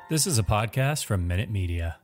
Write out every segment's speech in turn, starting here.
This is a podcast from Minute Media.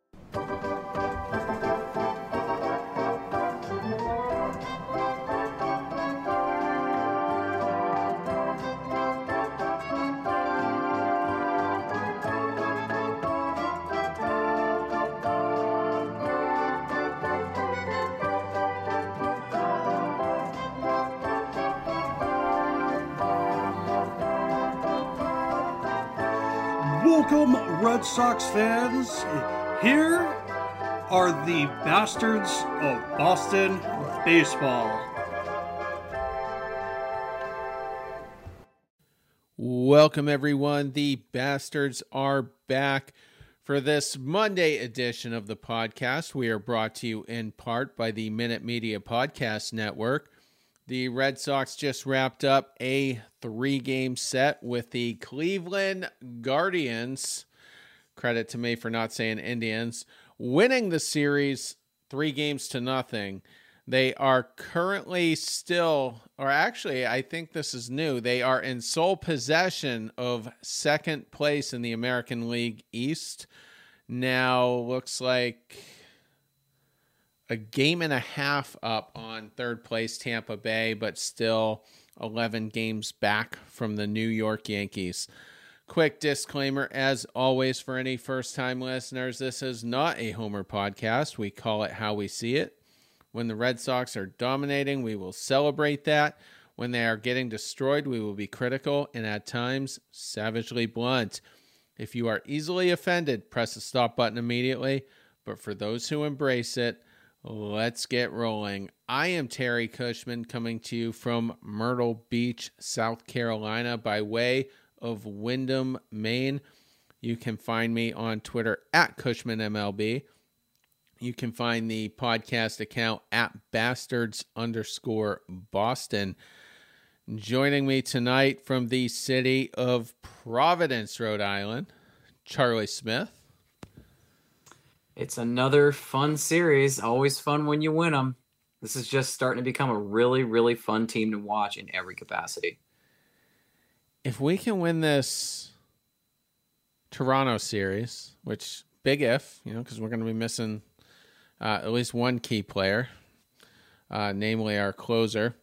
Welcome, Red Sox fans. Here are the Bastards of Boston baseball. Welcome, everyone. The Bastards are back for this Monday edition of the podcast. We are brought to you in part by the Minute Media Podcast Network. The Red Sox just wrapped up a 3-game set with the Cleveland Guardians. Credit to me for not saying Indians. Winning the series 3-0. They are currently still, or actually, I think this is new. They are in sole possession of second place in the American League East. Now, looks like a game and a half up on third place Tampa Bay, but still 11 games back from the New York Yankees. Quick disclaimer, as always, for any first-time listeners, this is not a Homer podcast. We call it how we see it. When the Red Sox are dominating, we will celebrate that. When they are getting destroyed, we will be critical and at times savagely blunt. If you are easily offended, press the stop button immediately. But for those who embrace it, let's get rolling. I am Terry Cushman coming to you from Myrtle Beach, South Carolina by way of Windham, Maine. You can find me on Twitter at CushmanMLB. You can find the podcast account at Bastards_Boston. Joining me tonight from the city of Providence, Rhode Island, Charlie Smith. It's another fun series. Always fun when you win them. This is just starting to become a really, really fun team to watch in every capacity. If we can win this Toronto series, which big if, because we're going to be missing at least one key player, namely our closer.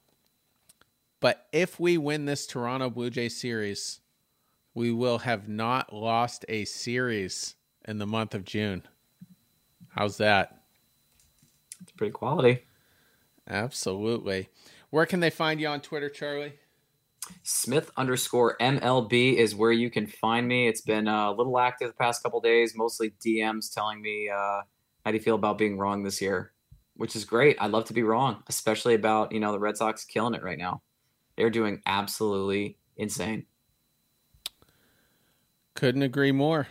But if we win this Toronto Blue Jay series, we will have not lost a series in the month of June. How's that? It's pretty quality. Absolutely. Where can they find you on Twitter, Charlie? Smith_MLB is where you can find me. It's been a little active the past couple days, mostly DMs telling me how do you feel about being wrong this year, which is great. I love to be wrong, especially about, the Red Sox killing it right now. They're doing absolutely insane. Couldn't agree more.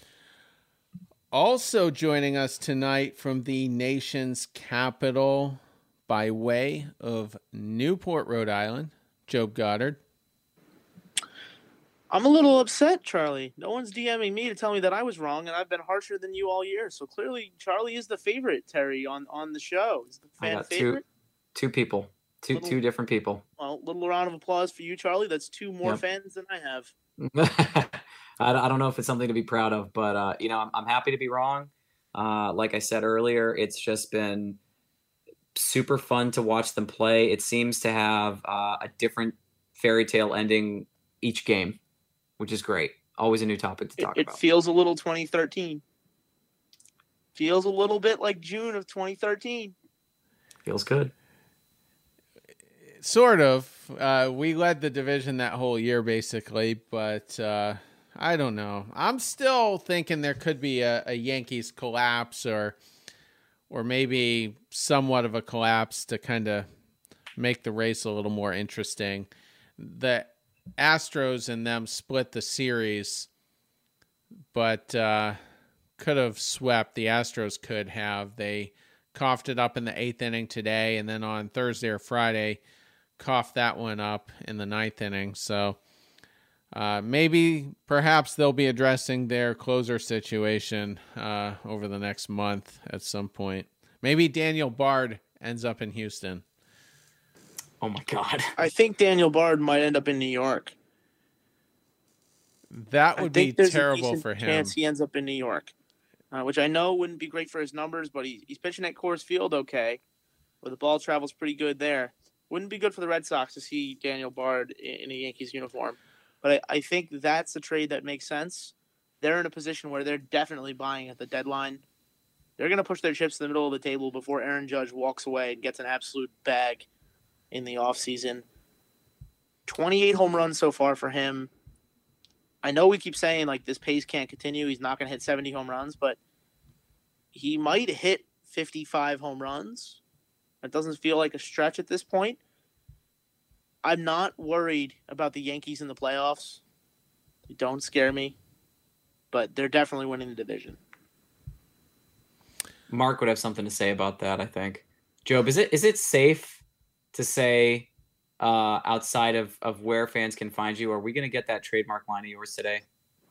Also joining us tonight from the nation's capital by way of Newport, Rhode Island, Job Goddard. I'm a little upset, Charlie. No one's DMing me to tell me that I was wrong, and I've been harsher than you all year. So clearly, Charlie is the favorite, Terry, on the show. Is the fan favorite? Two people. Two different people. Well, little round of applause for you, Charlie. That's two more fans than I have. I don't know if it's something to be proud of, but I'm happy to be wrong. Like I said earlier, it's just been super fun to watch them play. It seems to have a different fairy tale ending each game, which is great. Always a new topic to talk about. It feels a little 2013. Feels a little bit like June of 2013. Feels good. Sort of. We led the division that whole year, basically, but I don't know. I'm still thinking there could be a Yankees collapse or maybe somewhat of a collapse to kind of make the race a little more interesting. The Astros and them split the series, but could have swept. The Astros could have. They coughed it up in the 8th inning today, and then on Thursday or Friday, coughed that one up in the 9th inning. So perhaps they'll be addressing their closer situation over the next month at some point. Maybe Daniel Bard ends up in Houston. Oh, my God. I think Daniel Bard might end up in New York. That would be terrible for him. Chance he ends up in New York, which I know wouldn't be great for his numbers, but he's pitching at Coors Field okay, where the ball travels pretty good there. Wouldn't be good for the Red Sox to see Daniel Bard in a Yankees uniform. But I think that's a trade that makes sense. They're in a position where they're definitely buying at the deadline. They're going to push their chips to the middle of the table before Aaron Judge walks away and gets an absolute bag in the offseason. 28 home runs so far for him. I know we keep saying like this pace can't continue. He's not going to hit 70 home runs, but he might hit 55 home runs. It doesn't feel like a stretch at this point. I'm not worried about the Yankees in the playoffs. They don't scare me, but they're definitely winning the division. Mark would have something to say about that, I think. Job, is it safe to say outside of where fans can find you, are we going to get that trademark line of yours today?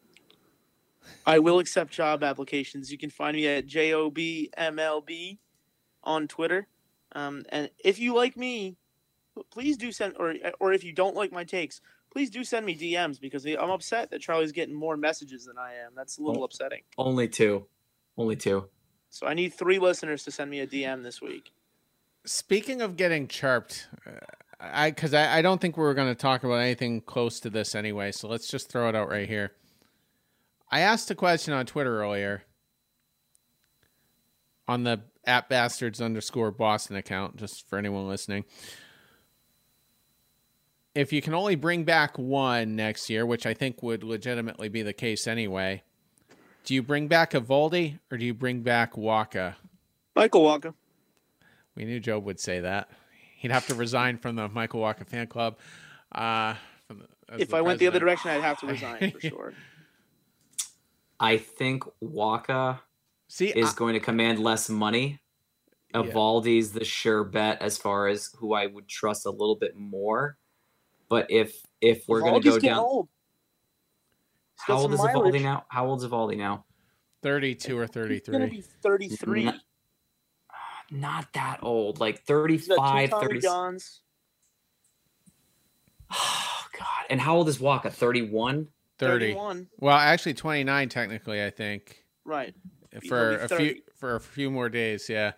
I will accept job applications. You can find me at JOBMLB on Twitter. And if you like me, please do send, or if you don't like my takes, please do send me DMs because I'm upset that Charlie's getting more messages than I am. That's a little upsetting. Only two. So I need 3 listeners to send me a DM this week. Speaking of getting chirped, because I don't think we were going to talk about anything close to this anyway, so let's just throw it out right here. I asked a question on Twitter earlier on the @bastards_Boston account, just for anyone listening. If you can only bring back one next year, which I think would legitimately be the case anyway, do you bring back Eovaldi or do you bring back Wacha? Michael Wacha. We knew Job would say that. He'd have to resign from the Michael Wacha fan club. If I went the other direction, I'd have to resign for sure. I think Wacha is going to command less money. Eovaldi's the sure bet as far as who I would trust a little bit more. But if we're going to go down, old. How old is Eovaldi now? How old is Eovaldi now? 32 or 33. He's going to be 33. Not that old, like 35, 30. Oh God! And how old is Wacha? 31. 31. Well, actually 29 technically, I think. Right. For a few more days, yeah.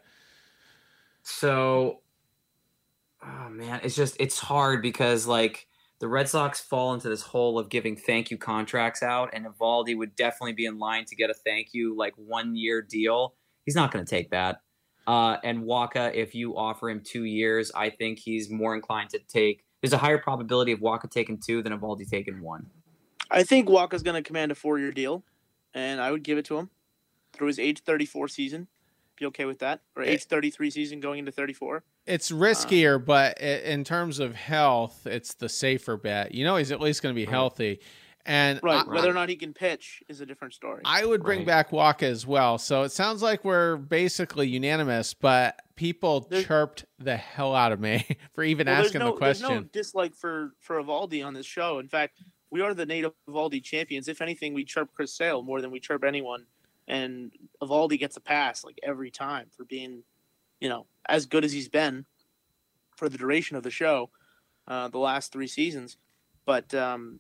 So, oh man, it's hard because like the Red Sox fall into this hole of giving thank you contracts out, and Eovaldi would definitely be in line to get a thank you like 1-year deal. He's not going to take that. And Wacha, if you offer him 2 years, I think he's more inclined to take. There's a higher probability of Wacha taking 2 than Eovaldi taking 1. I think Walker's going to command a 4-year deal, and I would give it to him through his age 34 season. Be okay with that? Or age 33 season going into 34. It's riskier, but in terms of health, it's the safer bet. You know he's at least going to be healthy. And whether or not he can pitch is a different story. I would bring back Wacha as well. So it sounds like we're basically unanimous, but people chirped the hell out of me for even asking the question. There's no dislike for Eovaldi on this show. In fact, we are the native Eovaldi champions. If anything, we chirp Chris Sale more than we chirp anyone. And Eovaldi gets a pass like every time for being, as good as he's been for the duration of the show, the last 3 seasons. But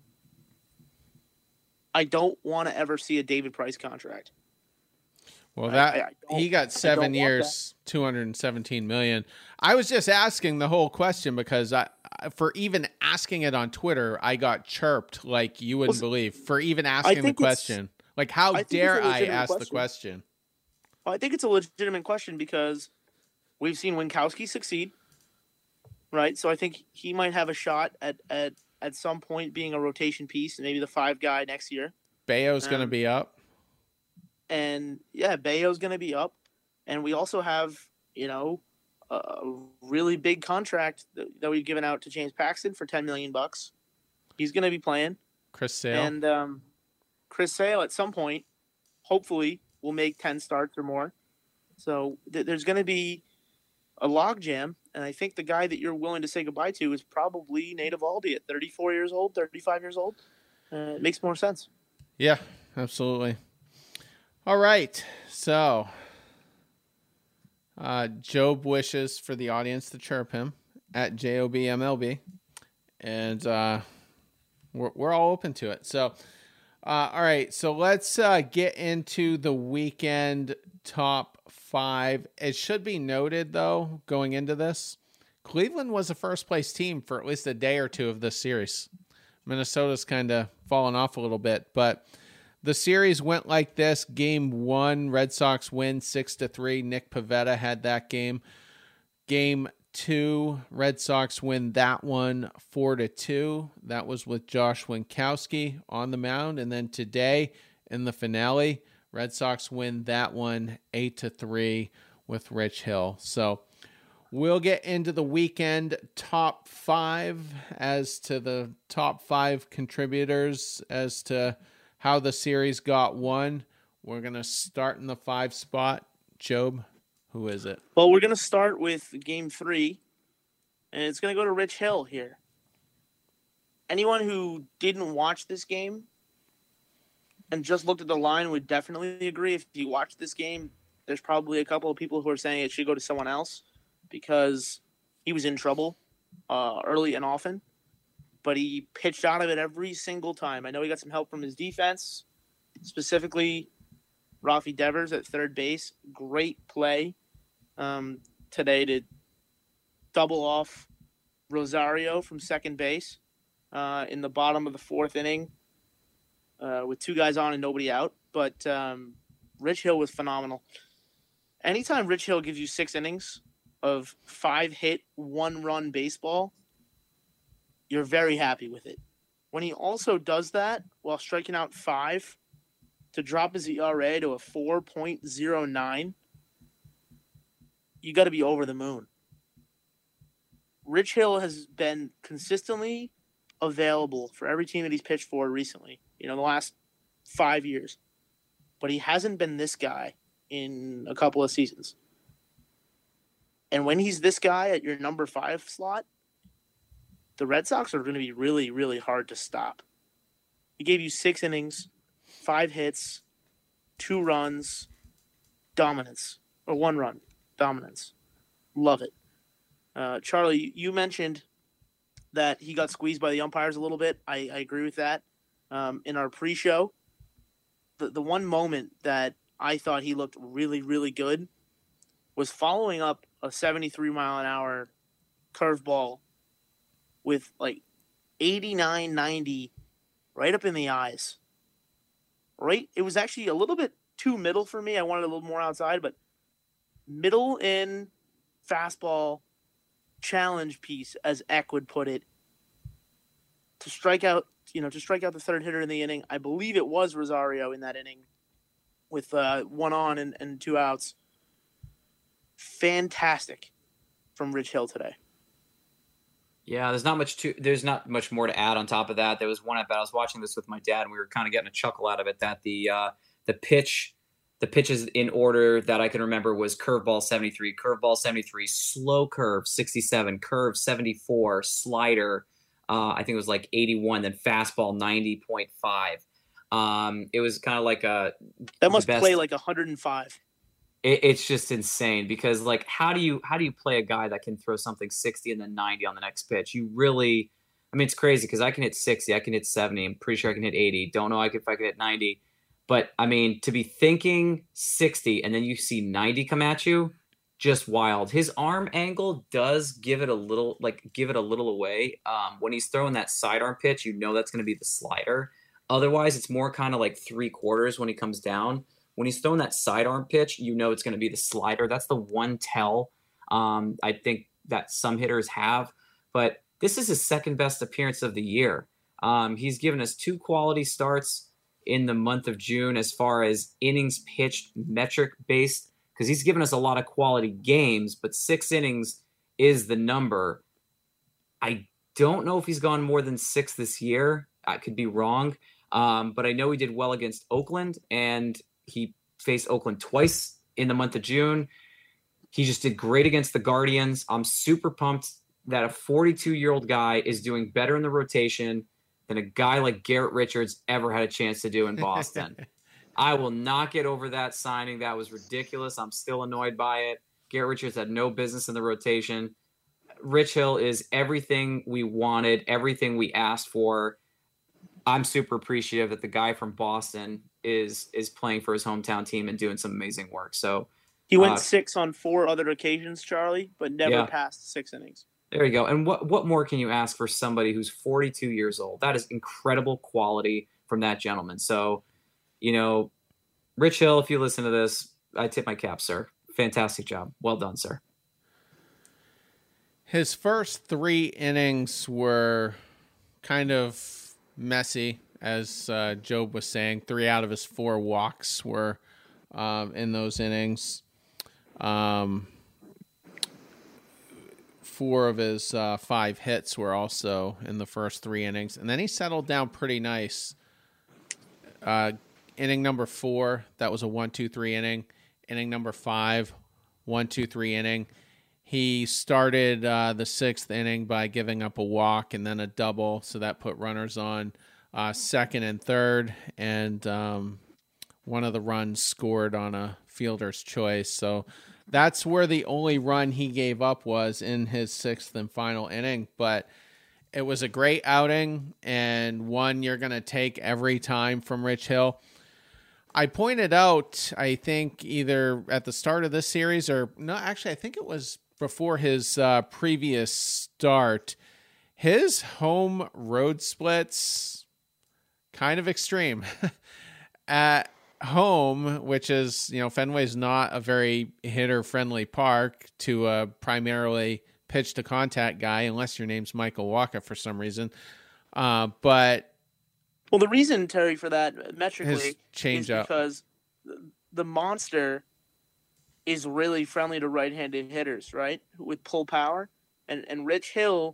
I don't want to ever see a David Price contract. Well, he got 7 years, $217 million. I was just asking the whole question because for even asking it on Twitter, I got chirped like you wouldn't believe for even asking the question. Like, how dare I ask the question? Well, I think it's a legitimate question because we've seen Winkowski succeed, right? So I think he might have a shot at some point being a rotation piece and maybe the 5 guy next year. Bayo's going to be up. And Bayo's going to be up. And we also have, a really big contract that we've given out to James Paxton for $10 million. He's going to be playing. Chris Sale. And Chris Sale at some point, hopefully, will make 10 starts or more. So there's going to be a logjam. And I think the guy that you're willing to say goodbye to is probably Nate Eovaldi at 34 years old, 35 years old. It makes more sense. Yeah, absolutely. All right. So, Job wishes for the audience to chirp him at JOBMLB. And we're all open to it. So, All right, so let's get into the weekend top 5. It should be noted, though, going into this, Cleveland was a first-place team for at least a day or two of this series. Minnesota's kind of fallen off a little bit, but the series went like this. Game 1, Red Sox win 6-3. Nick Pivetta had that game. Game 2, Red Sox win that one 4-2. That was with Josh Winkowski on the mound. And then today in the finale, Red Sox win that one 8-3 with Rich Hill. So we'll get into the weekend top 5 as to the top 5 contributors as to how the series got won. We're going to start in the 5 spot. Job, who is it? Well, we're going to start with Game 3, and it's going to go to Rich Hill here. Anyone who didn't watch this game and just looked at the line would definitely agree. If you watch this game, there's probably a couple of people who are saying it should go to someone else because he was in trouble early and often, but he pitched out of it every single time. I know he got some help from his defense, specifically Rafi Devers at third base. Great play today to double off Rosario from second base in the bottom of the 4th inning with 2 guys on and nobody out. But Rich Hill was phenomenal. Anytime Rich Hill gives you 6 innings of 5-hit, 1-run baseball, you're very happy with it. When he also does that while striking out 5 to drop his ERA to a 4.09, you got to be over the moon. Rich Hill has been consistently available for every team that he's pitched for recently, the last 5 years. But he hasn't been this guy in a couple of seasons. And when he's this guy at your number 5 slot, the Red Sox are going to be really, really hard to stop. He gave you 6 innings, 5 hits, 2 runs, dominance, or 1 run, dominance. Love it. Charlie, you mentioned that he got squeezed by the umpires a little bit. I agree with that. In our pre-show, the one moment that I thought he looked really, really good was following up a 73-mile-an-hour curveball with like 89, 90 right up in the eyes. Right? It was actually a little bit too middle for me. I wanted a little more outside, but middle in fastball challenge piece, as Eck would put it, to strike out the third hitter in the inning. I believe it was Rosario in that inning with 1 on and 2 outs. Fantastic from Rich Hill today. Yeah, there's not much more to add on top of that. There was one at bat. I was watching this with my dad, and we were kind of getting a chuckle out of it that the pitches in order that I can remember was curveball 73, slow curve 67, curve 74, slider I think it was like 81, then fastball 90.5. It was kind of like that must play like 105. It's just insane because like how do you play a guy that can throw something 60 and then 90 on the next pitch? It's crazy because I can hit 60, I can hit 70, I'm pretty sure I can hit 80. Don't know if I can hit 90. But to be thinking 60 and then you see 90 come at you, just wild. His arm angle does give it a little away. When he's throwing that sidearm pitch, that's going to be the slider. Otherwise, it's more kind of like 3/4 when he comes down. When he's throwing that sidearm pitch, it's going to be the slider. That's the one tell I think that some hitters have. But this is his second best appearance of the year. He's given us 2 quality starts in the month of June as far as innings pitched metric based, because he's given us a lot of quality games, but 6 innings is the number. I don't know if he's gone more than 6 this year. I could be wrong. But I know he did well against Oakland, and he faced Oakland twice in the month of June. He just did great against the Guardians. I'm super pumped that a 42-year-old guy is doing better in the rotation than a guy like Garrett Richards ever had a chance to do in Boston. I will not get over that signing. That was ridiculous. I'm still annoyed by it. Garrett Richards had no business in the rotation. Rich Hill is everything we wanted, everything we asked for. I'm super appreciative that the guy from Boston is playing for his hometown team and doing some amazing work. So he went 6 on 4 other occasions, Charlie, but never passed 6 innings. There you go. And what more can you ask for somebody who's 42 years old? That is incredible quality from that gentleman. So, Rich Hill, if you listen to this, I tip my cap, sir. Fantastic job. Well done, sir. His first 3 innings were kind of messy, as Job was saying. 3 out of his 4 walks were in those innings. 4 of his 5 hits were also in the first 3 innings. And then he settled down pretty nice. Inning number 4, that was a 1-2-3 inning. Inning number 5, 1-2-3 inning. He started the 6th inning by giving up a walk and then a double, so that put runners on second and third, and one of the runs scored on a fielder's choice. So that's where the only run he gave up was in his 6th and final inning. But it was a great outing, and one you're going to take every time from Rich Hill. I pointed out, I think either at the start of this series or no, actually I think it was before his previous start, his home road splits kind of extreme. At home, which is, Fenway's not a very hitter-friendly park to a primarily pitch-to-contact guy, unless your name's Michael Wacha for some reason. But the reason, Terry, for that metrically is up because the monster is really friendly to right-handed hitters, right? With pull power, and Rich Hill,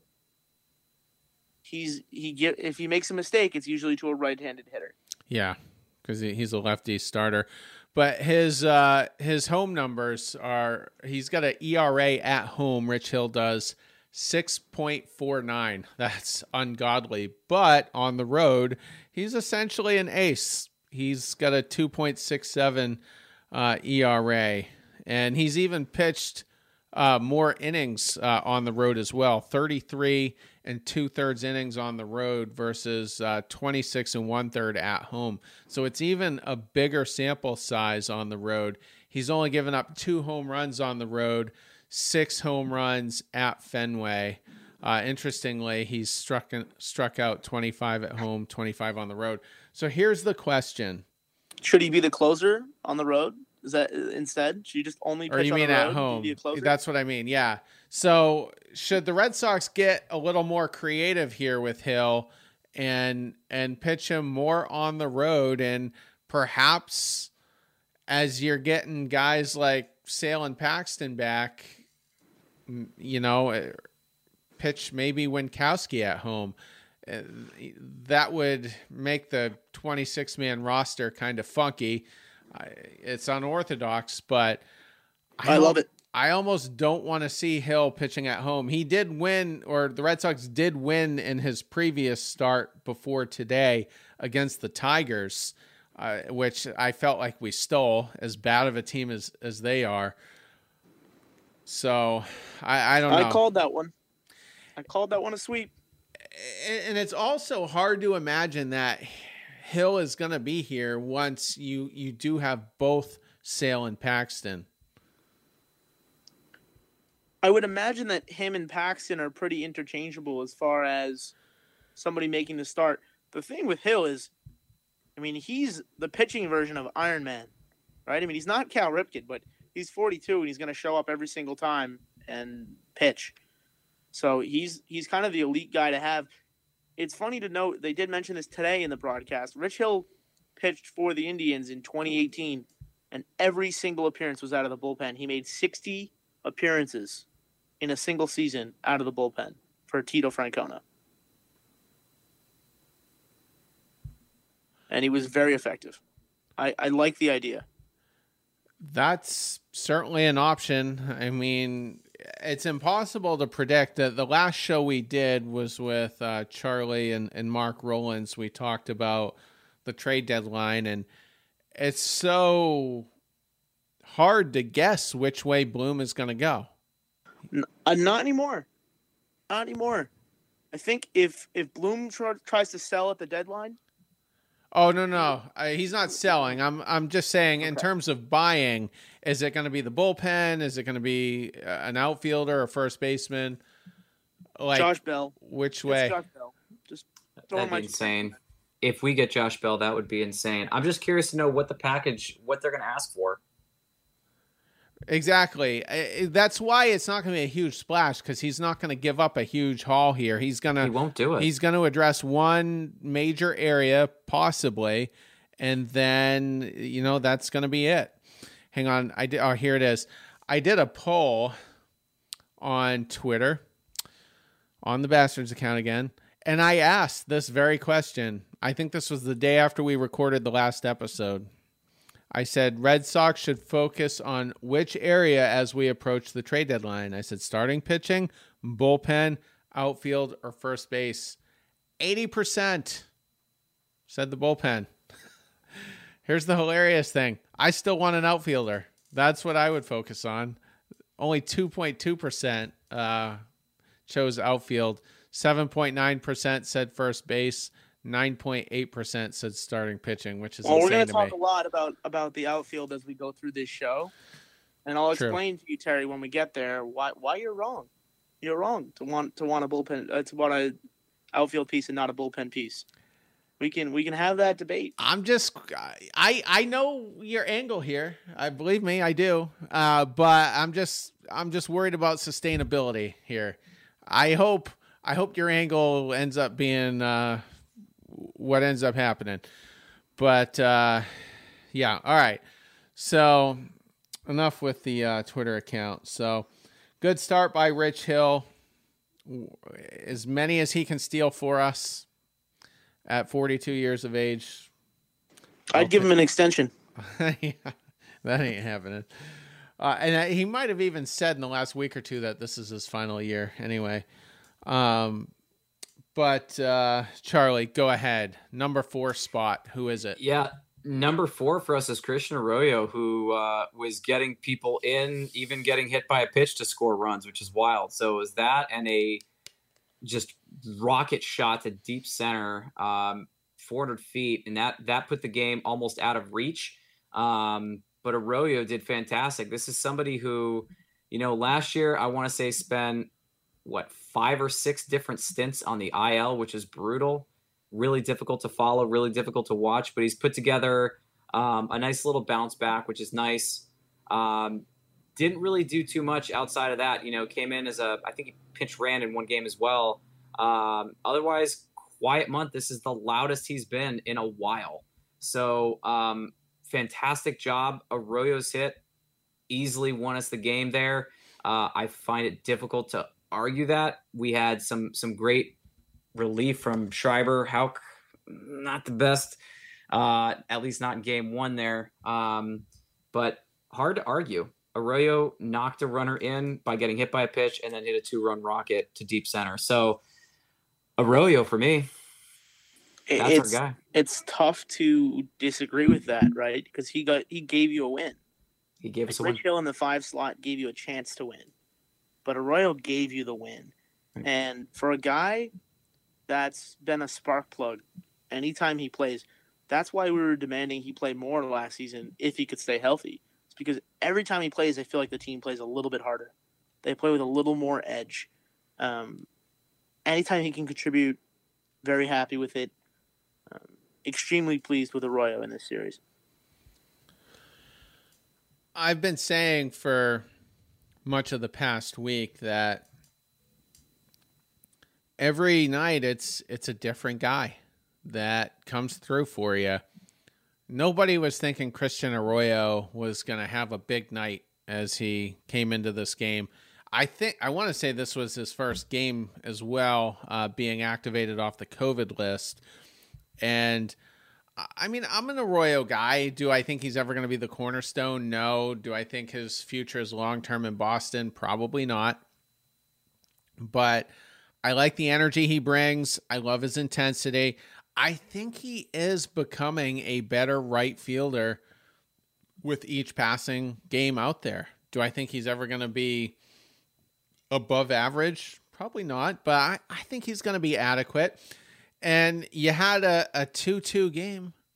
if he makes a mistake, it's usually to a right-handed hitter. Yeah, because he's a lefty starter. But his home numbers are, he's got an ERA at home, Rich Hill does, 6.49. That's ungodly. But on the road, he's essentially an ace. He's got a 2.67 ERA. And he's even pitched more innings on the road as well. 33 2/3 innings on the road versus 26 1/3 at home. So it's even a bigger sample size on the road. He's only given up 2 home runs on the road, 6 home runs at Fenway. Interestingly, he's struck out 25 at home, 25 on the road. So here's the question. Should he be the closer on the road? Is that instead? Should you just only pitch on the road? Or you mean at home? That's what I mean, yeah. So should the Red Sox get a little more creative here with Hill and pitch him more on the road, and perhaps as you're getting guys like Sale and Paxton back, pitch maybe Winkowski at home. That would make the 26-man roster kind of funky. It's unorthodox, but I love it. I almost don't want to see Hill pitching at home. He did win, or the Red Sox did win in his previous start before today against the Tigers, which I felt like we stole, as bad of a team as they are. So I don't know. I called that one. A sweep. And it's also hard to imagine that Hill is going to be here once you do have both Sale and Paxton. I would imagine that him and Paxton are pretty interchangeable as far as somebody making the start. The thing with Hill is, he's the pitching version of Iron Man, right? He's not Cal Ripken, but he's 42 and he's going to show up every single time and pitch. So he's kind of the elite guy to have. It's funny to note, they did mention this today in the broadcast. Rich Hill pitched for the Indians in 2018, and every single appearance was out of the bullpen. He made 60 appearances in a single season out of the bullpen for Tito Francona. And he was very effective. I like the idea. That's certainly an option. It's impossible to predict. The last show we did was with Charlie and Mark Rowlands. We talked about the trade deadline, and it's so hard to guess which way Bloom is going to go. Not anymore. Not anymore. I think if Bloom tries to sell at the deadline, Oh, no. He's not selling. I'm just saying in terms of buying, is it going to be the bullpen? Is it going to be an outfielder or first baseman? Like Josh Bell. Which It's way? Josh Bell. Just That'd be insane. If we get Josh Bell, that would be insane. I'm just curious to know what they're going to ask for. Exactly. That's why it's not going to be a huge splash, because he's not going to give up a huge haul here. He won't do it. He's going to address one major area, possibly, and then that's going to be it. Hang on, here it is. I did a poll on Twitter, on the Bastards account again, and I asked this very question. I think this was the day after we recorded the last episode. I said, Red Sox should focus on which area as we approach the trade deadline. I said, starting pitching, bullpen, outfield, or first base. 80% said the bullpen. Here's the hilarious thing. I still want an outfielder. That's what I would focus on. Only 2.2% chose outfield. 7.9% said first base. 9.8% said starting pitching, which is insane to me. We're going to talk a lot about the outfield as we go through this show, and I'll explain to you, Terry, when we get there, why you're wrong. You're wrong to want a bullpen, to want a outfield piece and not a bullpen piece. We can have that debate. I know your angle here. I believe me, I do. But I'm just worried about sustainability here. I hope your angle ends up being what ends up happening. But yeah, all right. So enough with the Twitter account. So good start by Rich Hill. As many as he can steal for us at 42 years of age. I'd give him an extension. Yeah, that ain't happening. And he might have even said in the last week or two that this is his final year anyway. But Charlie, go ahead. Number 4 spot. Who is it? Yeah, number 4 for us is Christian Arroyo, who was getting people in, even getting hit by a pitch to score runs, which is wild. So it was that and a just rocket shot to deep center, 400 feet, and that put the game almost out of reach. But Arroyo did fantastic. This is somebody who, last year I want to say spent 5 or 6 different stints on the IL, which is brutal, really difficult to follow, really difficult to watch, but he's put together a nice little bounce back, which is nice. Didn't really do too much outside of that, came in as I think he pinch ran in one game as well. Otherwise, quiet month. This is the loudest he's been in a while. So fantastic job. Arroyo's hit easily won us the game there. I find it difficult to argue that. We had some great relief from Schreiber. Houck, not the best, at least not in game 1 there. But hard to argue. Arroyo knocked a runner in by getting hit by a pitch and then hit a 2-run rocket to deep center. So Arroyo for me, that's our guy. It's tough to disagree with that, right? Because he gave you a win. He gave us a win. Rich Hill in the 5 slot gave you a chance to win. But Arroyo gave you the win. And for a guy that's been a spark plug anytime he plays, that's why we were demanding he play more last season if he could stay healthy. It's because every time he plays, I feel like the team plays a little bit harder. They play with a little more edge. Anytime he can contribute, very happy with it. Extremely pleased with Arroyo in this series. I've been saying for much of the past week that every night it's a different guy that comes through for you. Nobody was thinking Christian Arroyo was going to have a big night as he came into this game. I want to say this was his first game as well, being activated off the COVID list. And I mean, I'm an Arroyo guy. Do I think he's ever going to be the cornerstone? No. Do I think his future is long-term in Boston? Probably not. But I like the energy he brings. I love his intensity. I think he is becoming a better right fielder with each passing game out there. Do I think he's ever going to be above average? Probably not, but I think he's going to be adequate. And you had a 2-2 game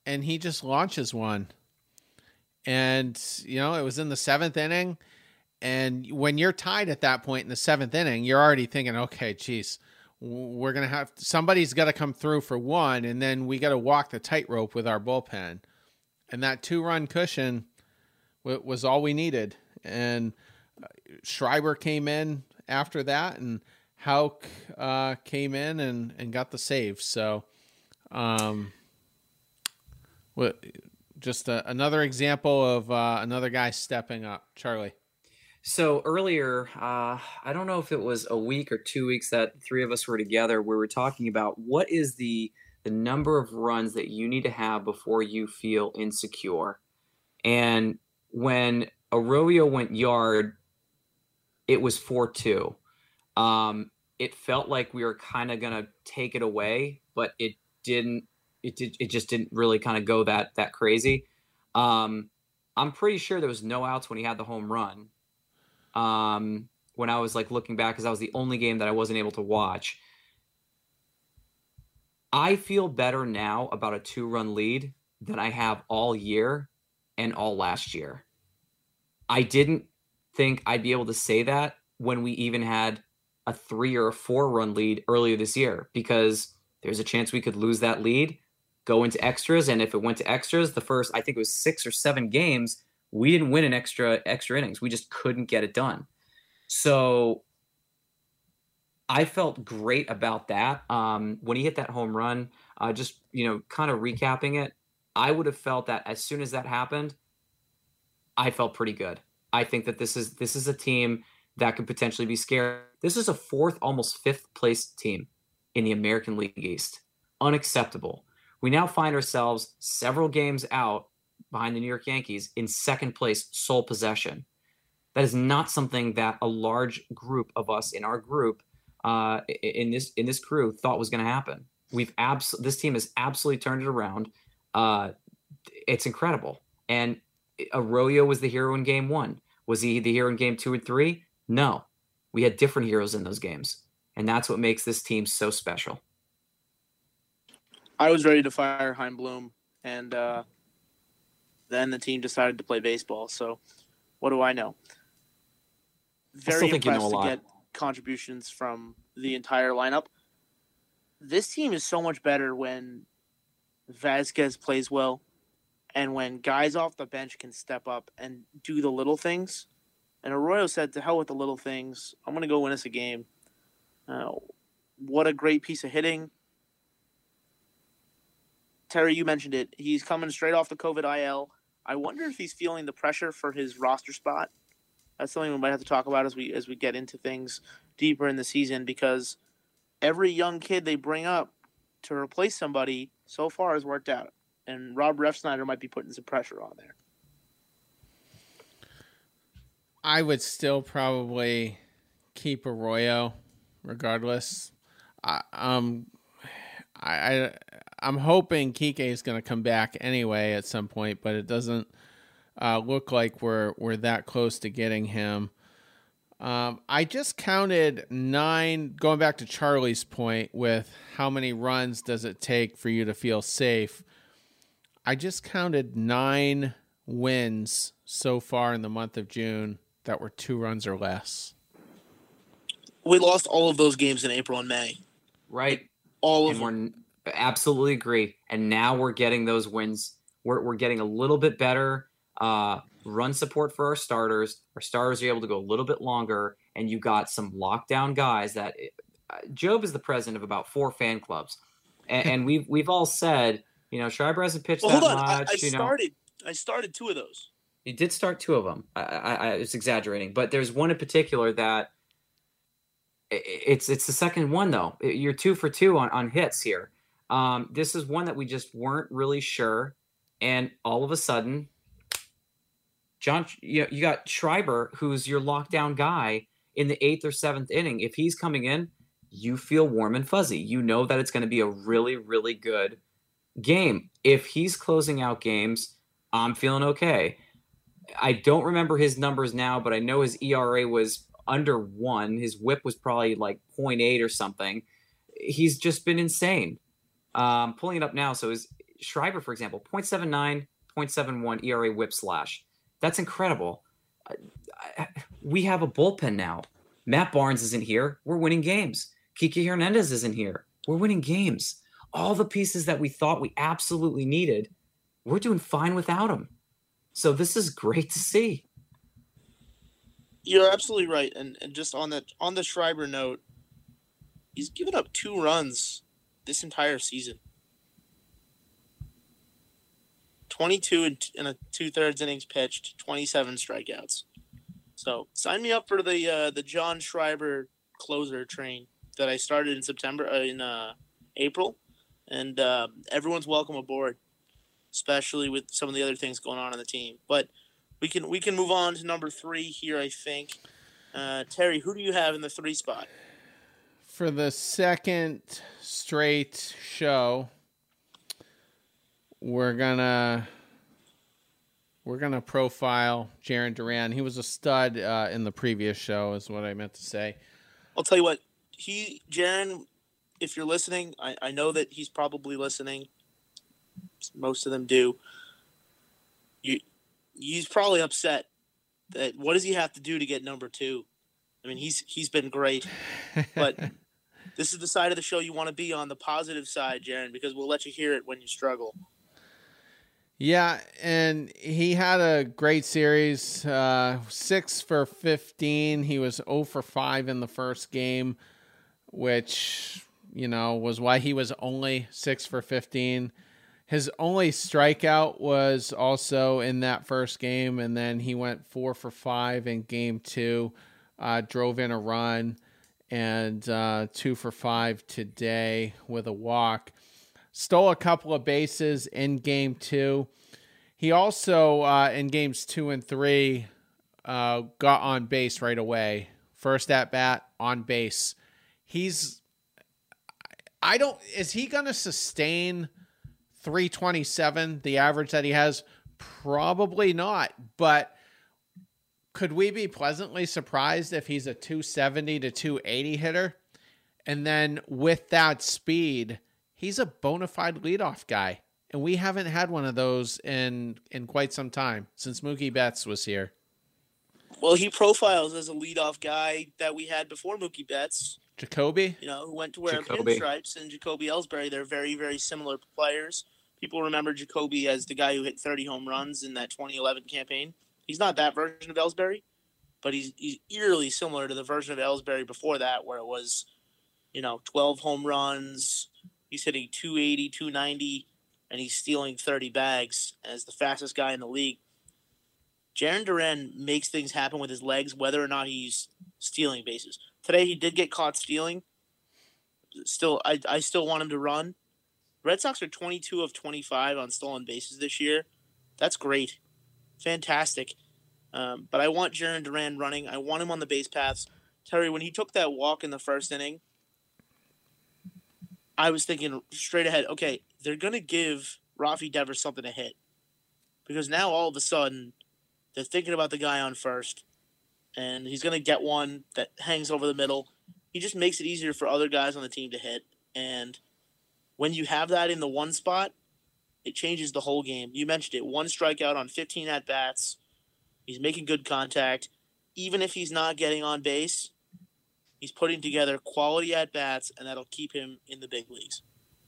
and he just launches one. And, it was in the 7th inning. And when you're tied at that point in the 7th inning, you're already thinking, okay, geez, we're going to somebody's got to come through for one, and then we got to walk the tightrope with our bullpen. And that 2-run cushion was all we needed. And Schreiber came in after that, and Houck came in and got the save. So, just another example of another guy stepping up. Charlie. So earlier, I don't know if it was a week or 2 weeks that the three of us were together, we were talking about what is the number of runs that you need to have before you feel insecure. And when Arroyo went yard, it was 4-2. It felt like we were kind of going to take it away, but it didn't. It just didn't really kind of go that crazy. I'm pretty sure there was no outs when he had the home run. When I was looking back, because that was the only game that I wasn't able to watch. I feel better now about a 2-run lead than I have all year and all last year. I didn't think I'd be able to say that when we even had a 3 or a 4-run lead earlier this year, because there's a chance we could lose that lead, go into extras, and if it went to extras, the first, I think it was 6 or 7 games, we didn't win in extra innings. We just couldn't get it done. So I felt great about that. When he hit that home run, just, kind of recapping it, I would have felt that as soon as that happened, I felt pretty good. I think that this is a team that could potentially be scared. This is a 4th, almost 5th place team in the American League East. Unacceptable. We now find ourselves several games out behind the New York Yankees in 2nd place, sole possession. That is not something that a large group of us in our group, in this crew, thought was going to happen. This team has absolutely turned it around. It's incredible. And Arroyo was the hero in game 1. Was he the hero in game 2 and 3? No. We had different heroes in those games. And that's what makes this team so special. I was ready to fire Chaim Bloom, and then the team decided to play baseball. So what do I know? Very impressed to get contributions from the entire lineup. This team is so much better when Vasquez plays well and when guys off the bench can step up and do the little things. And Arroyo said, to hell with the little things. I'm going to go win us a game. What a great piece of hitting. Terry, you mentioned it. He's coming straight off the COVID IL. I wonder if he's feeling the pressure for his roster spot. That's something we might have to talk about as we get into things deeper in the season, because every young kid they bring up to replace somebody so far has worked out. And Rob Refsnyder might be putting some pressure on there. I would still probably keep Arroyo regardless. I'm hoping Kike is going to come back anyway at some point, but it doesn't look like we're that close to getting him. I just counted 9, going back to Charlie's point with how many runs does it take for you to feel safe. I just counted 9 wins so far in the month of June that were 2 runs or less. We lost all of those games in April and May. Right. All of them. Absolutely agree. And now we're getting those wins. We're getting a little bit better run support for our starters. Our starters are able to go a little bit longer, and you got some lockdown guys that Job is the president of about 4 fan clubs. And we've all said, Schreiber hasn't pitched that much. I started 2 of those. You did start 2 of them. I was exaggerating, but there's one in particular that it's the second one though. You're 2 for 2 on hits here. This is one that we just weren't really sure, and all of a sudden, John, you got Schreiber, who's your lockdown guy in the 8th or 7th inning. If he's coming in, you feel warm and fuzzy. You know that it's going to be a really, really good game. If he's closing out games, I'm feeling okay. I don't remember his numbers now, but I know his ERA was under 1. His whip was probably like 0.8 or something. He's just been insane. Pulling it up now. So Schreiber, for example, 0.79, 0.71 ERA whip slash. That's incredible. We have a bullpen now. Matt Barnes isn't here. We're winning games. Kiki Hernandez isn't here. We're winning games. All the pieces that we thought we absolutely needed, we're doing fine without them. So this is great to see. You're absolutely right. And just on the Schreiber note, he's given up 2 runs this entire season. 22 and a 2/3 innings pitched, 27 strikeouts. So sign me up for the John Schreiber closer train that I started in April, and everyone's welcome aboard, especially with some of the other things going on in the team. But we can move on to number 3 here, I think. Terry, who do you have in the 3 spot? For the second straight show, we're gonna profile Jarren Duran. He was a stud in the previous show, is what I meant to say. I'll tell you what, Jarren, if you're listening, I know that he's probably listening. Most of them do. He's probably upset that what does he have to do to get number 2? I mean, he's been great, but this is the side of the show you want to be on, the positive side, Jarren, because we'll let you hear it when you struggle. Yeah, and he had a great series, 6 for 15. He was 0 for 5 in the first game, which, was why he was only 6 for 15. His only strikeout was also in that first game, and then he went 4 for 5 in game 2, drove in a run, and 2 for 5 today with a walk. Stole a couple of bases in game 2. He also, in games 2 and 3, got on base right away. First at bat, on base. Is he going to sustain 327, the average that he has? Probably not. But could we be pleasantly surprised if he's a 270 to 280 hitter? And then with that speed, he's a bona fide leadoff guy, and we haven't had one of those in quite some time, since Mookie Betts was here. Well, he profiles as a leadoff guy that we had before Mookie Betts. Jacoby? Who went to wear pinstripes, and Jacoby Ellsbury. They're very, very similar players. People remember Jacoby as the guy who hit 30 home runs in that 2011 campaign. He's not that version of Ellsbury, but he's eerily similar to the version of Ellsbury before that, where it was, 12 home runs. He's hitting 280, 290, and he's stealing 30 bags as the fastest guy in the league. Jarren Duran makes things happen with his legs, whether or not he's stealing bases. Today he did get caught stealing. Still, I still want him to run. Red Sox are 22 of 25 on stolen bases this year. That's great. Fantastic. But I want Jarren Duran running. I want him on the base paths. Terry, when he took that walk in the first inning, I was thinking straight ahead, okay, they're going to give Rafi Devers something to hit. Because now all of a sudden, they're thinking about the guy on first, and he's going to get one that hangs over the middle. He just makes it easier for other guys on the team to hit. And when you have that in the one spot, it changes the whole game. You mentioned it, 1 strikeout on 15 at-bats. He's making good contact. Even if he's not getting on base, he's putting together quality at-bats, and that'll keep him in the big leagues.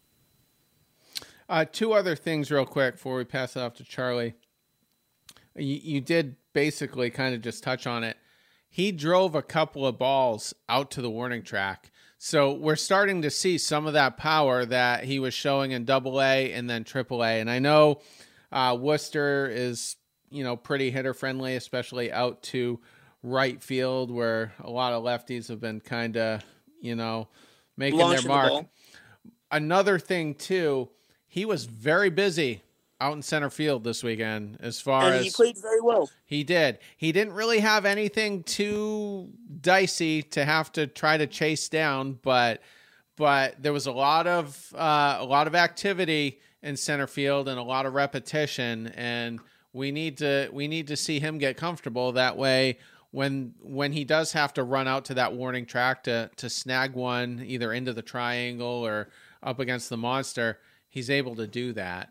2 other things real quick before we pass it off to Charlie. You did basically kind of just touch on it. He drove a couple of balls out to the warning track. So we're starting to see some of that power that he was showing in AA and then AAA. And I know Worcester is, pretty hitter friendly, especially out to right field where a lot of lefties have been kind of, making Launching their mark. the ball. Another thing too, he was very busy out in center field this weekend as far as... And he played very well. He did. He didn't really have anything too dicey to have to try to chase down, but there was a lot of activity in center field and a lot of repetition, and we need to see him get comfortable. That way, when he does have to run out to that warning track to snag one either into the triangle or up against the monster, he's able to do that.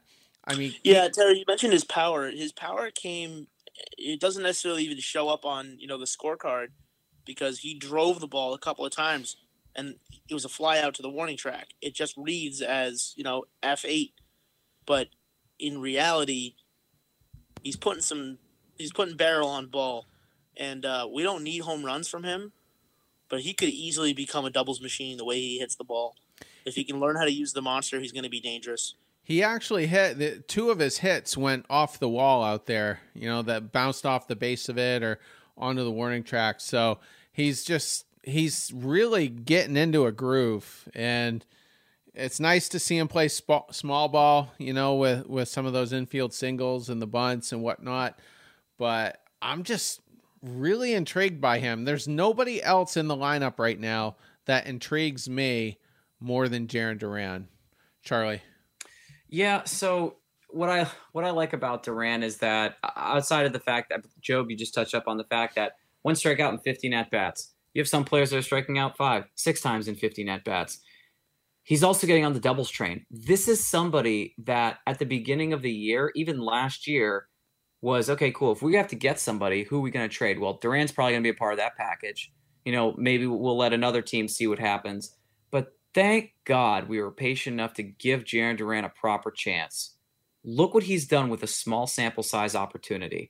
I mean, Yeah, Terry, you mentioned his power. His power came. It doesn't necessarily even show up on the scorecard because he drove the ball a couple of times and it was a fly out to the warning track. It just reads as F8, but in reality, he's putting barrel on ball, and we don't need home runs from him, but he could easily become a doubles machine the way he hits the ball. If he can learn how to use the monster, he's going to be dangerous. He actually hit two of his hits went off the wall out there, that bounced off the base of it or onto the warning track. So he's really getting into a groove, and it's nice to see him play small ball, with some of those infield singles and the bunts and whatnot. But I'm just really intrigued by him. There's nobody else in the lineup right now that intrigues me more than Jarren Duran. Charlie. Yeah, so what I like about Duran is that outside of the fact that, Job, you just touched up on the fact that 1 strikeout in 15 at-bats. You have some players that are striking out 5, 6 times in 15 at-bats. He's also getting on the doubles train. This is somebody that at the beginning of the year, even last year, was, okay, cool. If we have to get somebody, who are we going to trade? Well, Duran's probably going to be a part of that package. Maybe we'll let another team see what happens. But thank God we were patient enough to give Jarren Duran a proper chance. Look what he's done with a small sample size opportunity.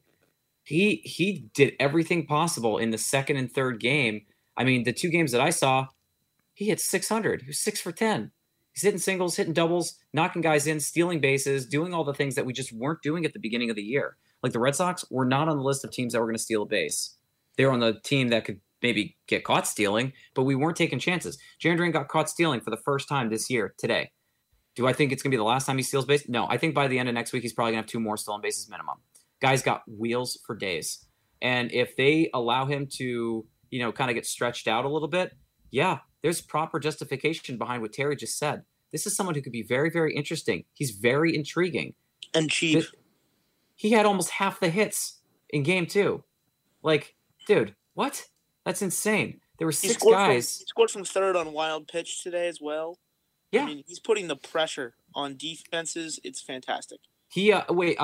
He did everything possible in the second and third game. I mean, the 2 games that I saw, he hit 600. He was 6 for 10. He's hitting singles, hitting doubles, knocking guys in, stealing bases, doing all the things that we just weren't doing at the beginning of the year. Like the Red Sox were not on the list of teams that were going to steal a base. They were on the team that could maybe get caught stealing, but we weren't taking chances. Jarren Duran got caught stealing for the first time this year, today. Do I think it's going to be the last time he steals base? No, I think by the end of next week, he's probably going to have 2 more stolen bases minimum. Guy's got wheels for days. And if they allow him to, kind of get stretched out a little bit, yeah, there's proper justification behind what Terry just said. This is someone who could be very, very interesting. He's very intriguing. And cheap. He had almost half the hits in game 2. Like, dude, what? That's insane. There were 6 guys. He scored from third on wild pitch today as well. Yeah. I mean, he's putting the pressure on defenses. It's fantastic. No.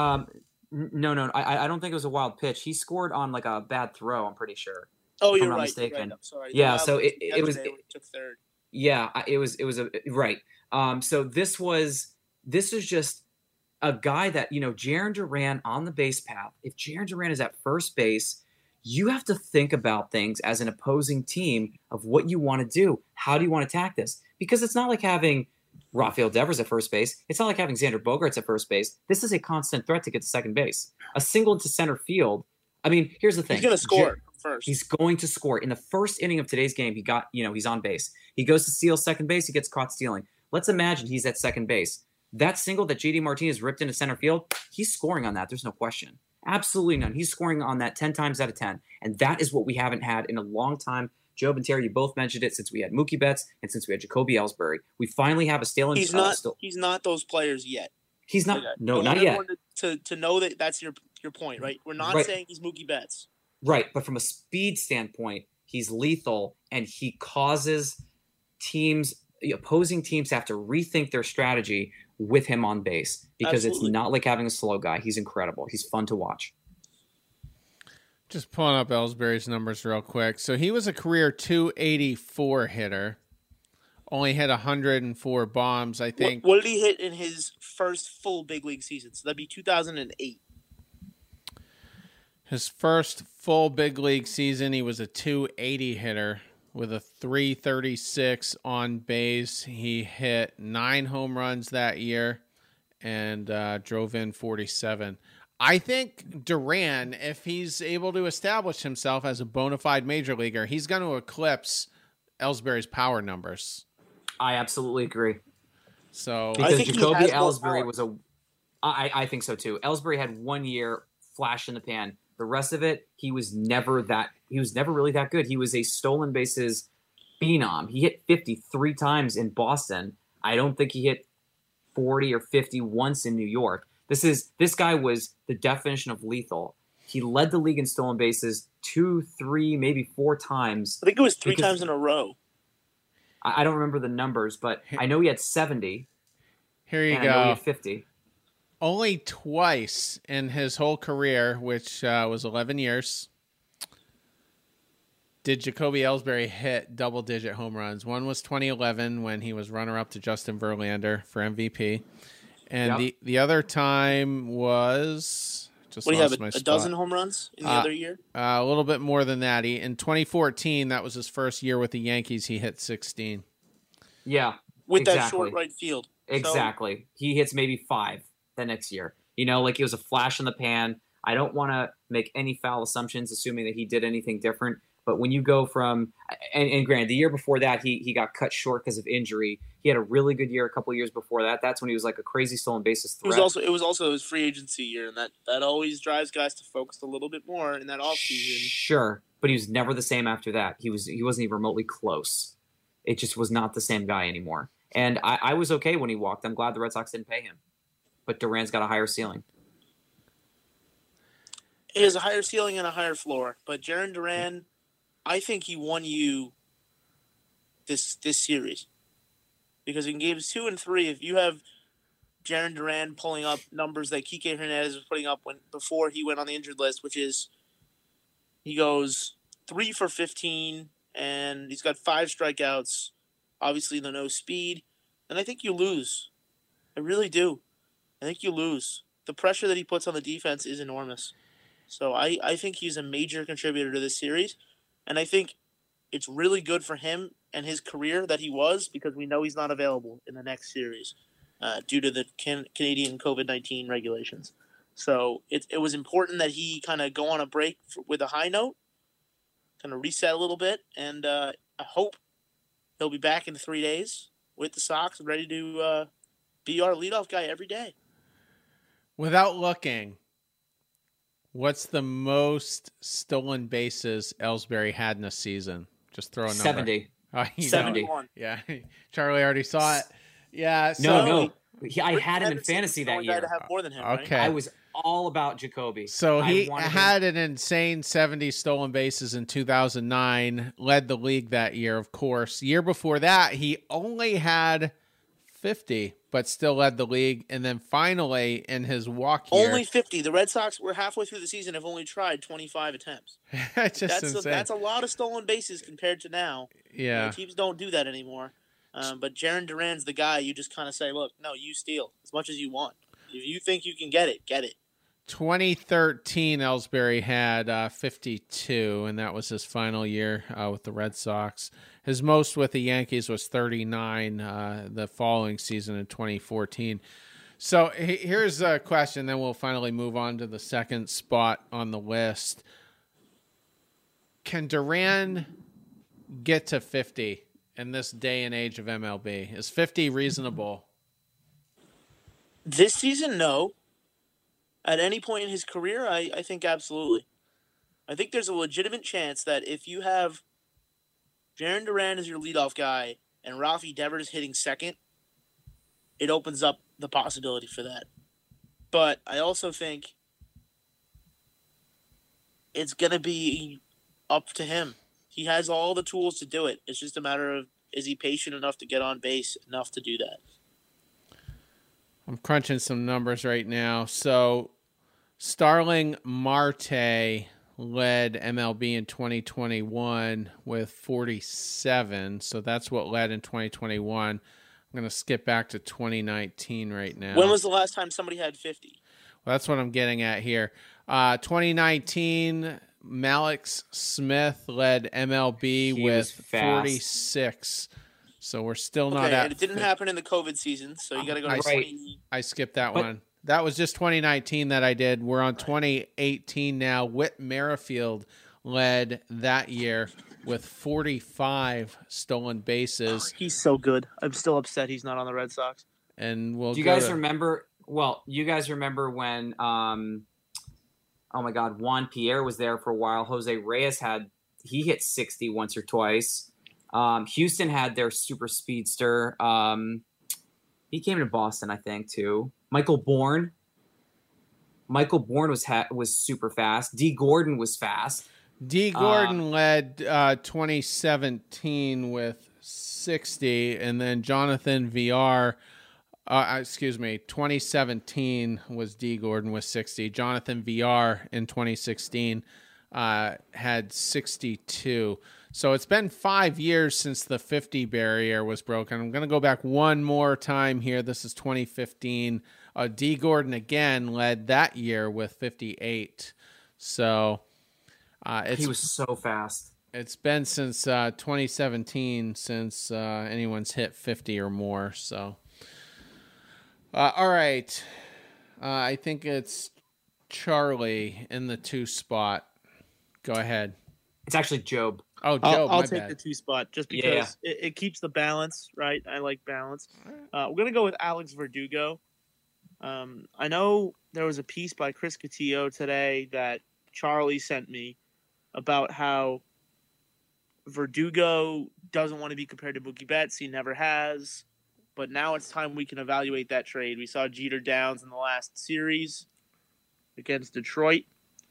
I don't think it was a wild pitch. He scored on like a bad throw, I'm pretty sure. Oh, you're right. Mistaken. You're right. I'm sorry. Yeah, so it was. Took third. Yeah, it was right. So this is just a guy that, Jarren Duran on the base path. If Jarren Duran is at first base, you have to think about things as an opposing team of what you want to do. How do you want to attack this? Because it's not like having Rafael Devers at first base. It's not like having Xander Bogaerts at first base. This is a constant threat to get to second base. A single to center field. I mean, here's the thing. He's going to score first. He's going to score. In the first inning of today's game, he's on base. He goes to steal second base. He gets caught stealing. Let's imagine he's at second base. That single that JD Martinez ripped into center field, he's scoring on that. There's no question. Absolutely none. He's scoring on that 10 times out of 10. And that is what we haven't had in a long time. Job and Terry, you both mentioned it, since we had Mookie Betts and since we had Jacoby Ellsbury. We finally have a stealing. He's not those players yet. He's not. No, not yet. To know that that's your point, right? We're not saying he's Mookie Betts. Right, but from a speed standpoint, he's lethal, and he causes opposing teams to have to rethink their strategy with him on base, because It's not like having a slow guy. He's incredible. He's fun to watch. Just pulling up Ellsbury's numbers real quick. So he was a career 284 hitter. Only hit 104 bombs, I think. What did he hit in his first full big league season? So that'd be 2008. His first full big league season, he was a 280 hitter with a 336 on base. He hit 9 home runs that year and drove in 47. I think Duran, if he's able to establish himself as a bona fide major leaguer, he's going to eclipse Ellsbury's power numbers. I absolutely agree. So because Jacoby Ellsbury was I think so too. Ellsbury had 1 year flash in the pan. The rest of it, he was never really that good. He was a stolen bases phenom. He hit 53 times in Boston. I don't think he hit 40 or 50 once in New York. This guy was the definition of lethal. He led the league in stolen bases 2, 3, maybe 4 times. I think it was 3 times in a row. I don't remember the numbers, but I know he had 70. Here you and go. I know he had 50. only twice in his whole career, which was 11 years, did Jacoby Ellsbury hit double-digit home runs. One was 2011 when he was runner-up to Justin Verlander for MVP. And the other time was... What do you have, a dozen home runs in the other year? A little bit more than that. In 2014, that was his first year with the Yankees, he hit 16. Yeah, with that short right field. Exactly. So, he hits maybe 5 the next year. You know, like he was a flash in the pan. I don't want to make any foul assumptions, assuming that he did anything different. But when you go from, and granted, the year before that, he got cut short because of injury. He had a really good year a couple of years before that. That's when he was like a crazy stolen bases threat. It was also his free agency year, and that always drives guys to focus a little bit more in that offseason. Sure, but he was never the same after that. He wasn't even remotely close. It just was not the same guy anymore. And I was okay when he walked. I'm glad the Red Sox didn't pay him. But Duran's got a higher ceiling. He has a higher ceiling and a higher floor. But Jarren Duran, I think he won you this series. Because in games 2 and 3, if you have Jarren Duran pulling up numbers that Kike Hernandez was putting up before he went on the injured list, which is he goes 3 for 15, and he's got 5 strikeouts, obviously the no speed, and I think you lose. I really do. I think you lose. The pressure that he puts on the defense is enormous. So I think he's a major contributor to this series, and I think it's really good for him and his career that he was, because we know he's not available in the next series due to the Canadian COVID-19 regulations. So it was important that he kind of go on a break with a high note, kind of reset a little bit, and I hope he'll be back in 3 days with the Sox and ready to be our leadoff guy every day. Without looking, what's the most stolen bases Ellsbury had in a season? Just throw a number. 70. 70. Yeah, Charlie already saw it. Yeah. No. I had him in fantasy that year. To have more than him, okay. Right? I was all about Jacoby. So he had an insane 70 stolen bases in 2009, led the league that year, of course. Year before that, he only had 50, but still led the league. And then finally, in his walk year... Only 50. The Red Sox were halfway through the season, have only tried 25 attempts. That's insane. That's a lot of stolen bases compared to now. Yeah. Teams don't do that anymore. But Jarren Duran's the guy you just kind of say, look, no, you steal as much as you want. If you think you can get it, get it. 2013, Ellsbury had 52, and that was his final year with the Red Sox. His most with the Yankees was 39 the following season in 2014. So here's a question, then we'll finally move on to the second spot on the list. Can Duran get to 50 in this day and age of MLB? Is 50 reasonable? This season, no. At any point in his career, I think absolutely. I think there's a legitimate chance that if you have Jarren Duran as your leadoff guy and Rafi Devers hitting second, it opens up the possibility for that. But I also think it's going to be up to him. He has all the tools to do it. It's just a matter of, is he patient enough to get on base enough to do that? I'm crunching some numbers right now. So Starling Marte led MLB in 2021 with 47. So that's what led in 2021. I'm going to skip back to 2019 right now. When was the last time somebody had 50? Well, that's what I'm getting at here. 2019, Mallex Smith led MLB with 46. So we're still not at... And it didn't happen in the COVID season, so you got to go to 20... I skipped that one. That was just 2019 that I did. We're on 2018 now. Whit Merrifield led that year with 45 stolen bases. He's so good. I'm still upset he's not on the Red Sox. And we'll. Do you guys remember? Well, you guys remember when? Oh my God, Juan Pierre was there for a while. Jose Reyes he hit 60 once or twice. Houston had their super speedster. He came to Boston, I think, too. Michael Bourne was super fast. D. Gordon was fast. D. Gordon led 2017 with 60, and then Jonathan VR Excuse me. 2017 was D. Gordon with 60. Jonathan VR in 2016 had 62. So it's been 5 years since the 50 barrier was broken. I'm going to go back one more time here. This is 2015. D. Gordon again led that year with 58. So he was so fast. It's been since 2017 since anyone's hit 50 or more. So, all right. I think it's Charlie in the 2 spot. Go ahead. It's actually Job. Oh, Job. I'll my take bad. the 2 spot just because it keeps the balance, right? I like balance. We're going to go with Alex Verdugo. I know there was a piece by Chris Cotillo today that Charlie sent me about how Verdugo doesn't want to be compared to Mookie Betts. He never has. But now it's time we can evaluate that trade. We saw Jeter Downs in the last series against Detroit.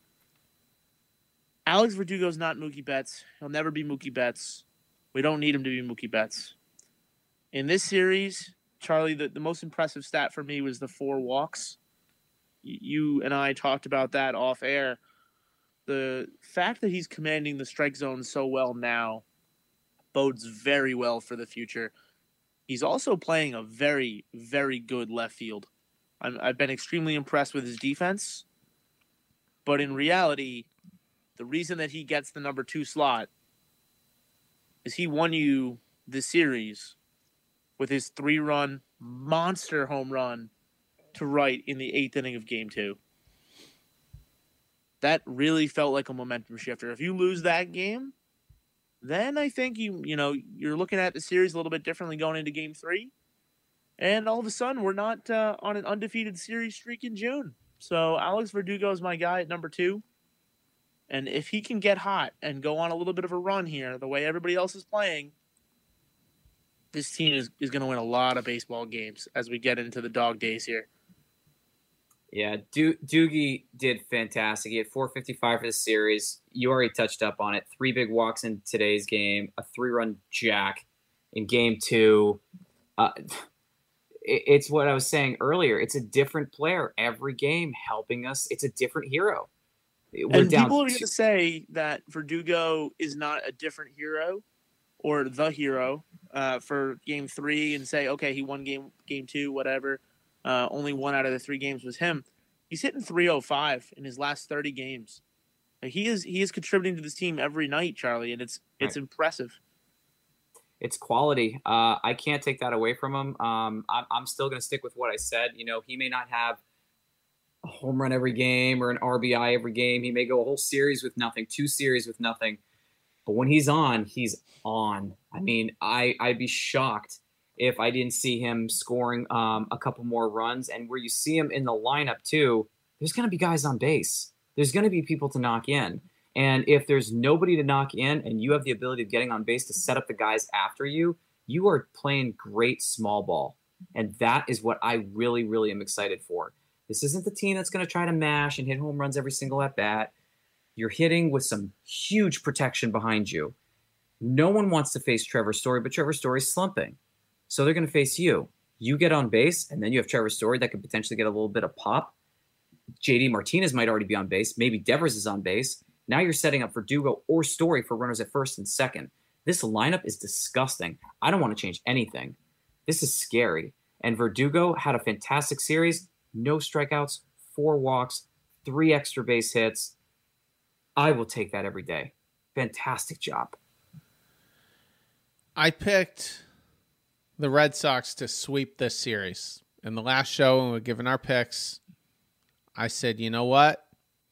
Alex Verdugo's not Mookie Betts. He'll never be Mookie Betts. We don't need him to be Mookie Betts. In this series, Charlie, the most impressive stat for me was the 4 walks. You and I talked about that off air. The fact that he's commanding the strike zone so well now bodes very well for the future. He's also playing a very, very good left field. I've been extremely impressed with his defense. But in reality, the reason that he gets the number 2 slot is he won you the series with his 3-run monster home run to right in the 8th inning of Game 2. That really felt like a momentum shifter. If you lose that game, then I think you're looking at the series a little bit differently going into Game 3. And all of a sudden, we're not on an undefeated series streak in June. So Alex Verdugo is my guy at number 2. And if he can get hot and go on a little bit of a run here, the way everybody else is playing, this team is going to win a lot of baseball games as we get into the dog days here. Yeah, Doogie did fantastic. He had 455 for the series. You already touched up on it. 3 big walks in today's game, a 3-run jack in Game 2. It's what I was saying earlier. It's a different player every game helping us. It's a different hero. And people are going to say that Verdugo is not a different hero or the hero for Game 3 and say, okay, he won Game 2, whatever. Only 1 out of the 3 games was him. He's hitting 305 in his last 30 games. He is contributing to this team every night, Charlie, and it's impressive. It's quality. I can't take that away from him. I'm still going to stick with what I said. He may not have a home run every game or an RBI every game. He may go a whole series with nothing, 2 series with nothing. But when he's on, he's on. I mean, I'd be shocked if I didn't see him scoring a couple more runs. And where you see him in the lineup too, there's going to be guys on base. There's going to be people to knock in. And if there's nobody to knock in and you have the ability of getting on base to set up the guys after you, you are playing great small ball. And that is what I really, really am excited for. This isn't the team that's going to try to mash and hit home runs every single at-bat. You're hitting with some huge protection behind you. No one wants to face Trevor Story, but Trevor Story's slumping. So they're going to face you. You get on base, and then you have Trevor Story that could potentially get a little bit of pop. JD Martinez might already be on base. Maybe Devers is on base. Now you're setting up Verdugo or Story for runners at first and second. This lineup is disgusting. I don't want to change anything. This is scary. And Verdugo had a fantastic series. No strikeouts, 4 walks, 3 extra base hits. I will take that every day. Fantastic job. I picked the Red Sox to sweep this series. In the last show, when we were giving our picks, I said, you know what?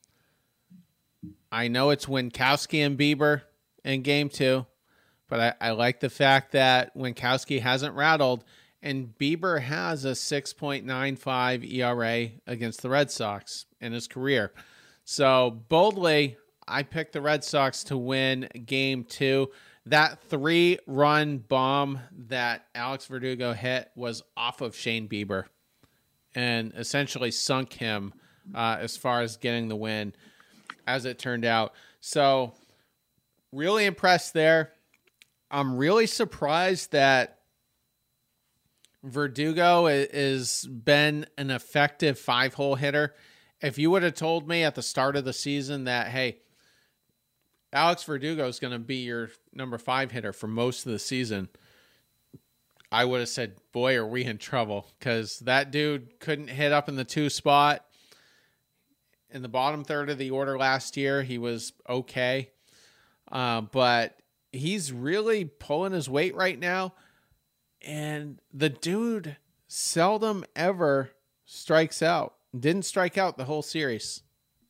I know it's Winkowski and Bieber in Game 2, but I like the fact that Winkowski hasn't rattled, and Bieber has a 6.95 ERA against the Red Sox in his career. So boldly, I picked the Red Sox to win Game 2. That 3-run bomb that Alex Verdugo hit was off of Shane Bieber and essentially sunk him as far as getting the win, as it turned out. So really impressed there. I'm really surprised that Verdugo is been an effective 5-hole hitter. If you would have told me at the start of the season that, hey, Alex Verdugo is going to be your number 5 hitter for most of the season, I would have said, boy, are we in trouble, because that dude couldn't hit up in the 2 spot. In the bottom third of the order last year, he was okay. But he's really pulling his weight right now. And the dude seldom ever strikes out. Didn't strike out the whole series.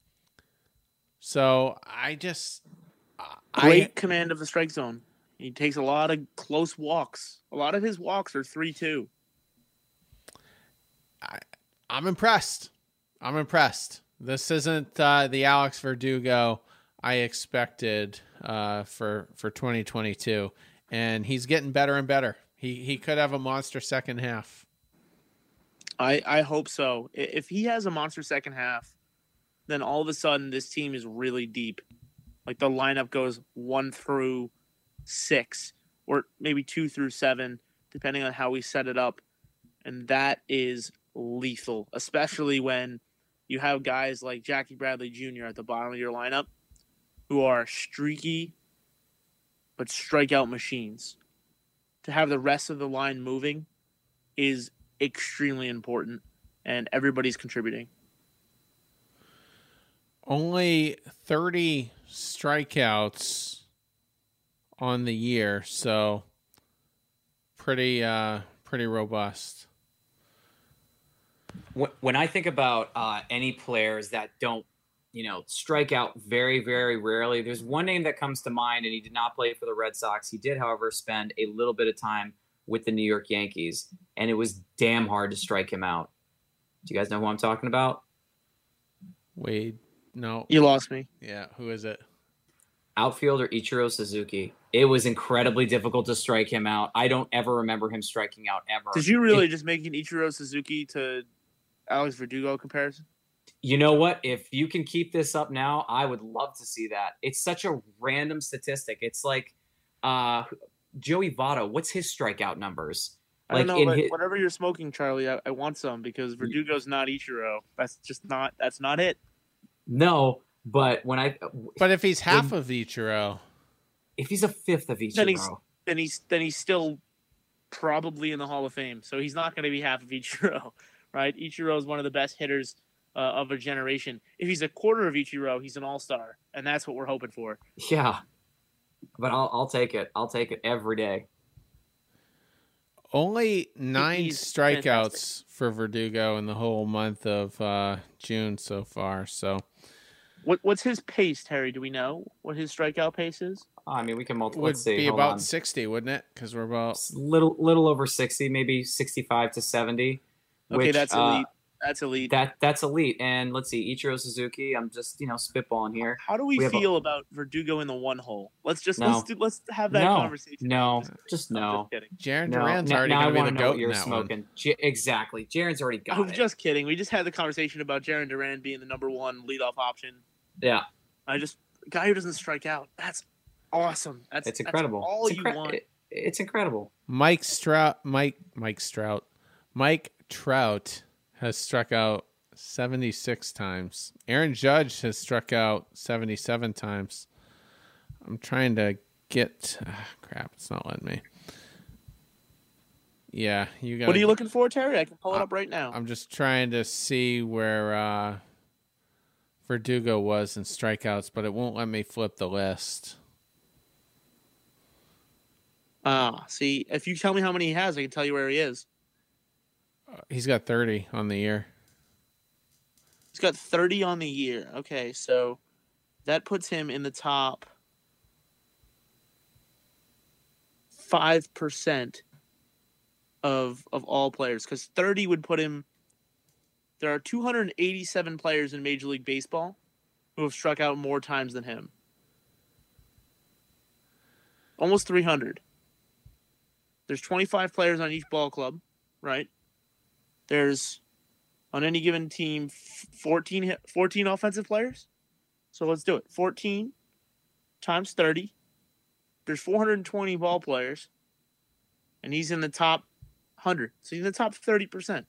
So Great command of the strike zone. He takes a lot of close walks. A lot of his walks are 3-2. I'm impressed. This isn't the Alex Verdugo I expected for 2022, and he's getting better and better. He could have a monster second half. I hope so. If he has a monster second half, then all of a sudden this team is really deep. Like the lineup goes 1 through 6, or maybe 2 through 7, depending on how we set it up. And that is lethal, especially when you have guys like Jackie Bradley Jr. at the bottom of your lineup who are streaky but strikeout machines. To have the rest of the line moving is extremely important, and everybody's contributing. Only 30 strikeouts on the year, so pretty robust. When I think about any players that don't, strike out very, very rarely, there's one name that comes to mind, and he did not play for the Red Sox. He did, however, spend a little bit of time with the New York Yankees, and it was damn hard to strike him out. Do you guys know who I'm talking about? Wade. No. You lost me. Yeah, who is it? Outfielder Ichiro Suzuki. It was incredibly difficult to strike him out. I don't ever remember him striking out ever. Did you really just make an Ichiro Suzuki to Alex Verdugo comparison? You know what? If you can keep this up now, I would love to see that. It's such a random statistic. It's like Joey Votto. What's his strikeout numbers? I don't know, but whatever you're smoking, Charlie, I want some, because Verdugo's not Ichiro. That's not it. No, but But if he's half of Ichiro, if he's a fifth of Ichiro, then he's still probably in the Hall of Fame. So he's not going to be half of Ichiro, right? Ichiro is one of the best hitters of a generation. If he's a quarter of Ichiro, he's an all-star, and that's what we're hoping for. Yeah, but I'll take it. I'll take it every day. Only 9 He's strikeouts fantastic for Verdugo in the whole month of June so far. So, what's his pace, Terry? Do we know what his strikeout pace is? I mean, we can multiply. would Let's see. be Hold about on. 60, wouldn't it? Because we're about little over 60, maybe 65 to 70. Okay, which, that's elite. That's elite. That's elite. And let's see, Ichiro Suzuki. I'm just spitballing here. How do we feel about Verdugo in the 1 hole? Let's have that No. conversation. No, I'm just I'm no. just kidding. Jaron No, Duran's now already I going to be want the to know goat what in you're that smoking. one. Exactly. Jaron's already got I was it. just kidding. We just had the conversation about Jaron Duran being the number 1 leadoff option. Yeah, Guy who doesn't strike out. That's awesome. it's incredible. That's all it's you want. It's incredible. Mike Trout has struck out 76 times. Aaron Judge has struck out 77 times. I'm trying to get... crap, it's not letting me. Yeah, you got. What are you looking for, Terry? I can pull it up right now. I'm just trying to see where Verdugo was in strikeouts, but it won't let me flip the list. See, if you tell me how many he has, I can tell you where he is. He's got 30 on the year. He's got 30 on the year. Okay, so that puts him in the top 5% of all players, because 30 would put him. There are 287 players in Major League Baseball who have struck out more times than him. Almost 300. There's 25 players on each ball club, right? There's, on any given team, 14 offensive players. So let's do it. 14 times 30. There's 420 ball players. And he's in the top, 100. So he's in the top 30%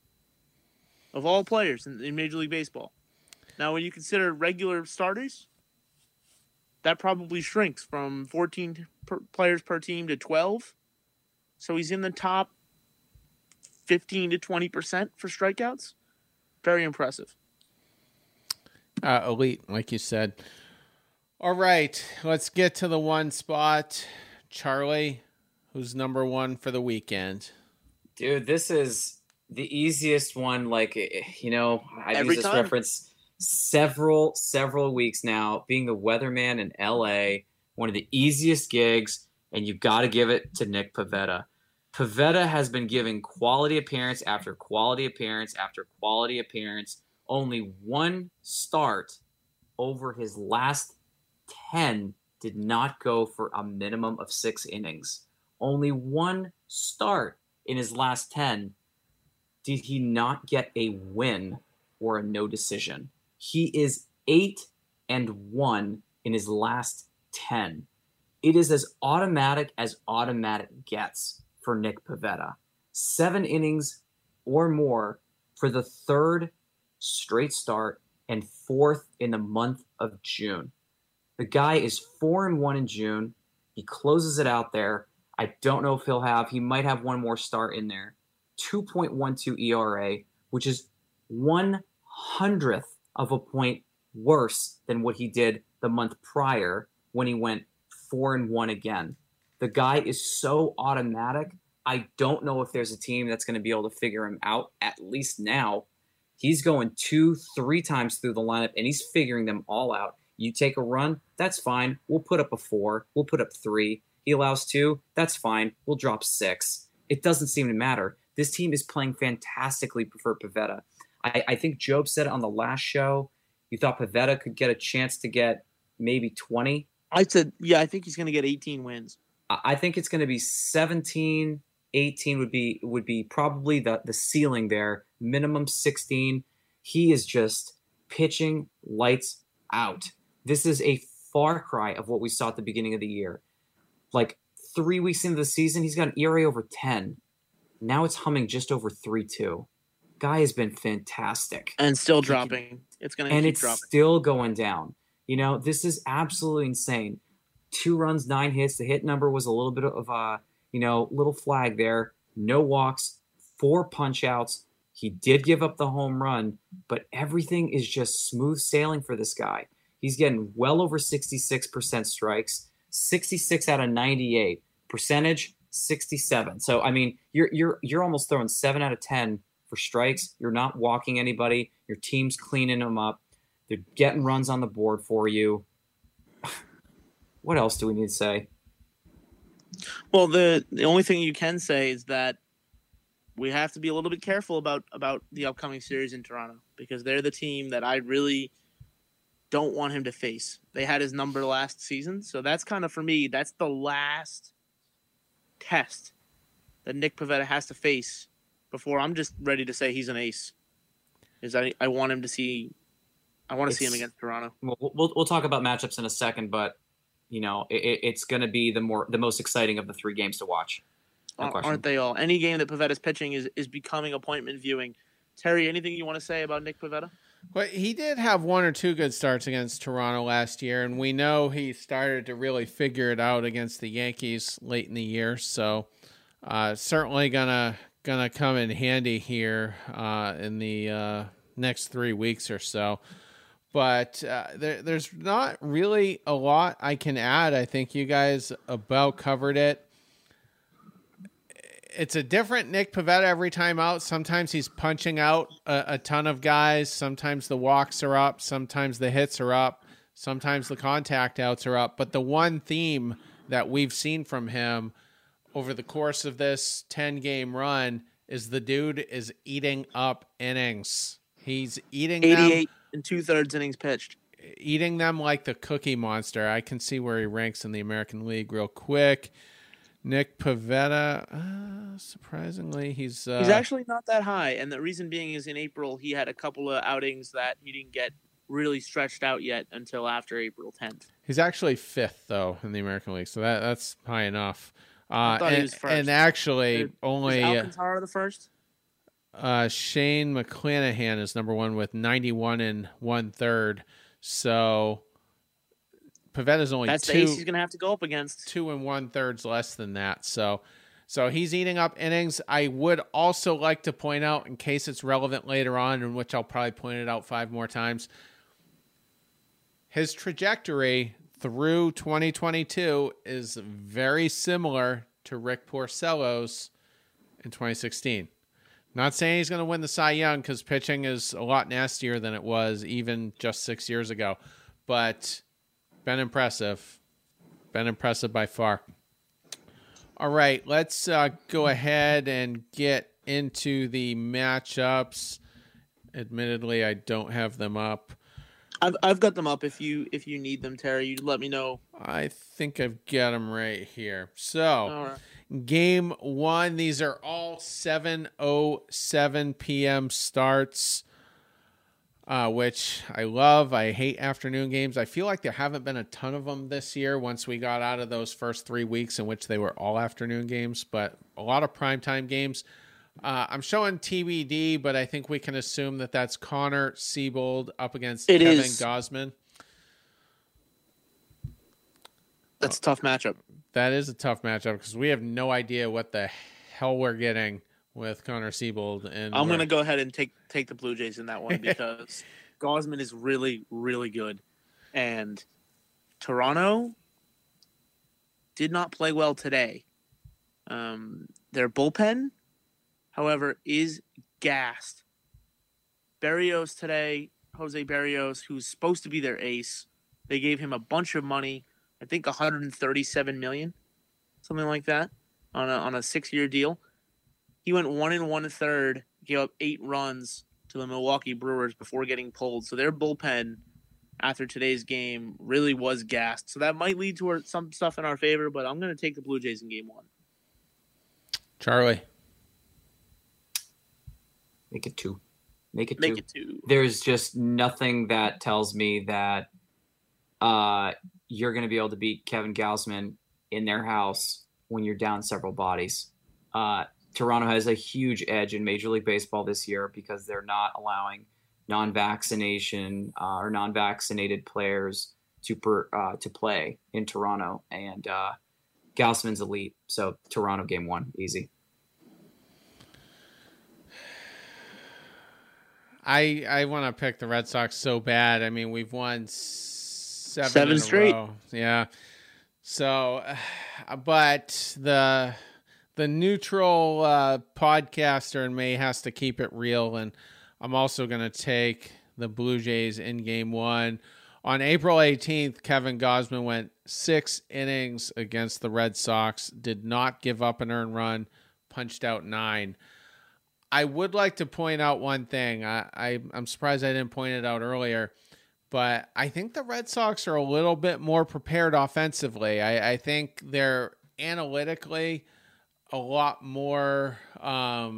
of all players in Major League Baseball. Now, when you consider regular starters, that probably shrinks from 14 players per team to 12. So he's in the top 15 to 20% for strikeouts. Very impressive. Elite, like you said. All right, let's get to the one spot. Charlie, who's number one for the weekend? Dude, this is the easiest one. Like, you know, I've Every used this time. reference several weeks now. Being the weatherman in LA, one of the easiest gigs, and you've got to give it to Nick Pivetta. Pivetta has been giving quality appearance after quality appearance after quality appearance. Only one start over his last 10 did not go for a minimum of 6 innings. Only one start in his last 10 did he not get a win or a no decision. He is 8-1 in his last 10. It is as automatic gets for Nick Pivetta. 7 innings or more for the third straight start and 4th in the month of June. The guy is 4-1 in June. He closes it out there. I don't know if he might have one more start in there. 2.12 ERA, which is 1/100th of a point worse than what he did the month prior when he went 4-1 again. The guy is so automatic. I don't know if there's a team that's going to be able to figure him out, at least now. He's going 2-3 times through the lineup, and he's figuring them all out. You take a run, that's fine. We'll put up a 4. We'll put up 3. He allows 2, that's fine. We'll drop 6. It doesn't seem to matter. This team is playing fantastically for Pivetta. I think Job said it on the last show. You thought Pivetta could get a chance to get maybe 20. I said, yeah, I think he's going to get 18 wins. I think it's going to be 17, 18 would be probably the ceiling there. Minimum 16. He is just pitching lights out. This is a far cry of what we saw at the beginning of the year. Like 3 weeks into the season, he's got an ERA over 10. Now it's humming just over 3.2. Guy has been fantastic. And still dropping. It's going to keep dropping. Still going down. You know, this is absolutely insane. 2 runs, 9 hits. The hit number was a little bit of a, little flag there. No walks, 4 punch outs. He did give up the home run, but everything is just smooth sailing for this guy. He's getting well over 66% strikes, 66 out of 98. Percentage, 67. So, I mean, you're almost throwing 7 out of 10 for strikes. You're not walking anybody. Your team's cleaning them up. They're getting runs on the board for you. What else do we need to say? Well, the only thing you can say is that we have to be a little bit careful about the upcoming series in Toronto, because they're the team that I really don't want him to face. They had his number last season, so that's kind of, for me, that's the last test that Nick Pivetta has to face before I'm just ready to say he's an ace. I want him to see. I want to see him against Toronto. We'll talk about matchups in a second, but it's going to be the most exciting of the 3 games to watch. No question. Aren't they all? Any game that Pivetta's pitching is becoming appointment viewing. Terry, anything you want to say about Nick Pivetta? Well, he did have 1 or 2 good starts against Toronto last year, and we know he started to really figure it out against the Yankees late in the year. So certainly gonna come in handy here in the next 3 weeks or so. But there's not really a lot I can add. I think you guys about covered it. It's a different Nick Pivetta every time out. Sometimes he's punching out a ton of guys. Sometimes the walks are up. Sometimes the hits are up. Sometimes the contact outs are up. But the one theme that we've seen from him over the course of this 10-game run is the dude is eating up innings. He's eating 88 and 2/3 innings pitched. Eating them like the Cookie Monster. I can see where he ranks in the American League real quick. Nick Pivetta, surprisingly, he's actually not that high, and the reason being is in April he had a couple of outings that he didn't get really stretched out yet until after April 10th. He's actually 5th though in the American League, so that's high enough. I thought he was first. And actually, Is only Alcantara the first? Shane McClanahan is number 1 with 91 and 1/3. So Pavetta's only That's the two. ace he's going to have to go up against. 2 1/3 less than that. So he's eating up innings. I would also like to point out, in case it's relevant later on, in which I'll probably point it out 5 more times, his trajectory through 2022 is very similar to Rick Porcello's in 2016. Not saying he's going to win the Cy Young, because pitching is a lot nastier than it was even just 6 years ago, but been impressive. Been impressive by far. All right, let's go ahead and get into the matchups. Admittedly, I don't have them up. I've got them up. If you need them, Terry, you let me know. I think I've got them right here. So, All right. Game 1, these are all 7:07 p.m. starts, which I love. I hate afternoon games. I feel like there haven't been a ton of them this year once we got out of those first 3 weeks in which they were all afternoon games, but a lot of primetime games. I'm showing TBD, but I think we can assume that that's Connor Siebold up against Kevin Gausman. That's a tough matchup. That is a tough matchup because we have no idea what the hell we're getting with Connor Siebold. And I'm going to go ahead and take the Blue Jays in that one because Gausman is really, really good. And Toronto did not play well today. Their bullpen, however, is gassed. Berrios today, Jose Berrios, who's supposed to be their ace, they gave him a bunch of money. I think $137 million, something like that, on a 6-year deal. He went 1 1/3, gave up 8 runs to the Milwaukee Brewers before getting pulled. So their bullpen after today's game really was gassed. So that might lead to some stuff in our favor, but I'm going to take the Blue Jays in Game 1. Charlie, Make it 2. Make it 2. 2. There's just nothing that tells me that you're going to be able to beat Kevin Gausman in their house when you're down several bodies. Toronto has a huge edge in Major League Baseball this year because they're not allowing non-vaccination or non-vaccinated players to play in Toronto, and Gausman's elite. So Toronto Game 1, easy. I want to pick the Red Sox so bad. I mean, we've won 7 straight. row. Yeah. So, but the neutral podcaster in me has to keep it real, and I'm also going to take the Blue Jays in Game 1. On April 18th, Kevin Gausman went 6 innings against the Red Sox, did not give up an earned run, punched out 9. I would like to point out one thing. I'm surprised I didn't point it out earlier, but I think the Red Sox are a little bit more prepared offensively. I think they're analytically a lot more, up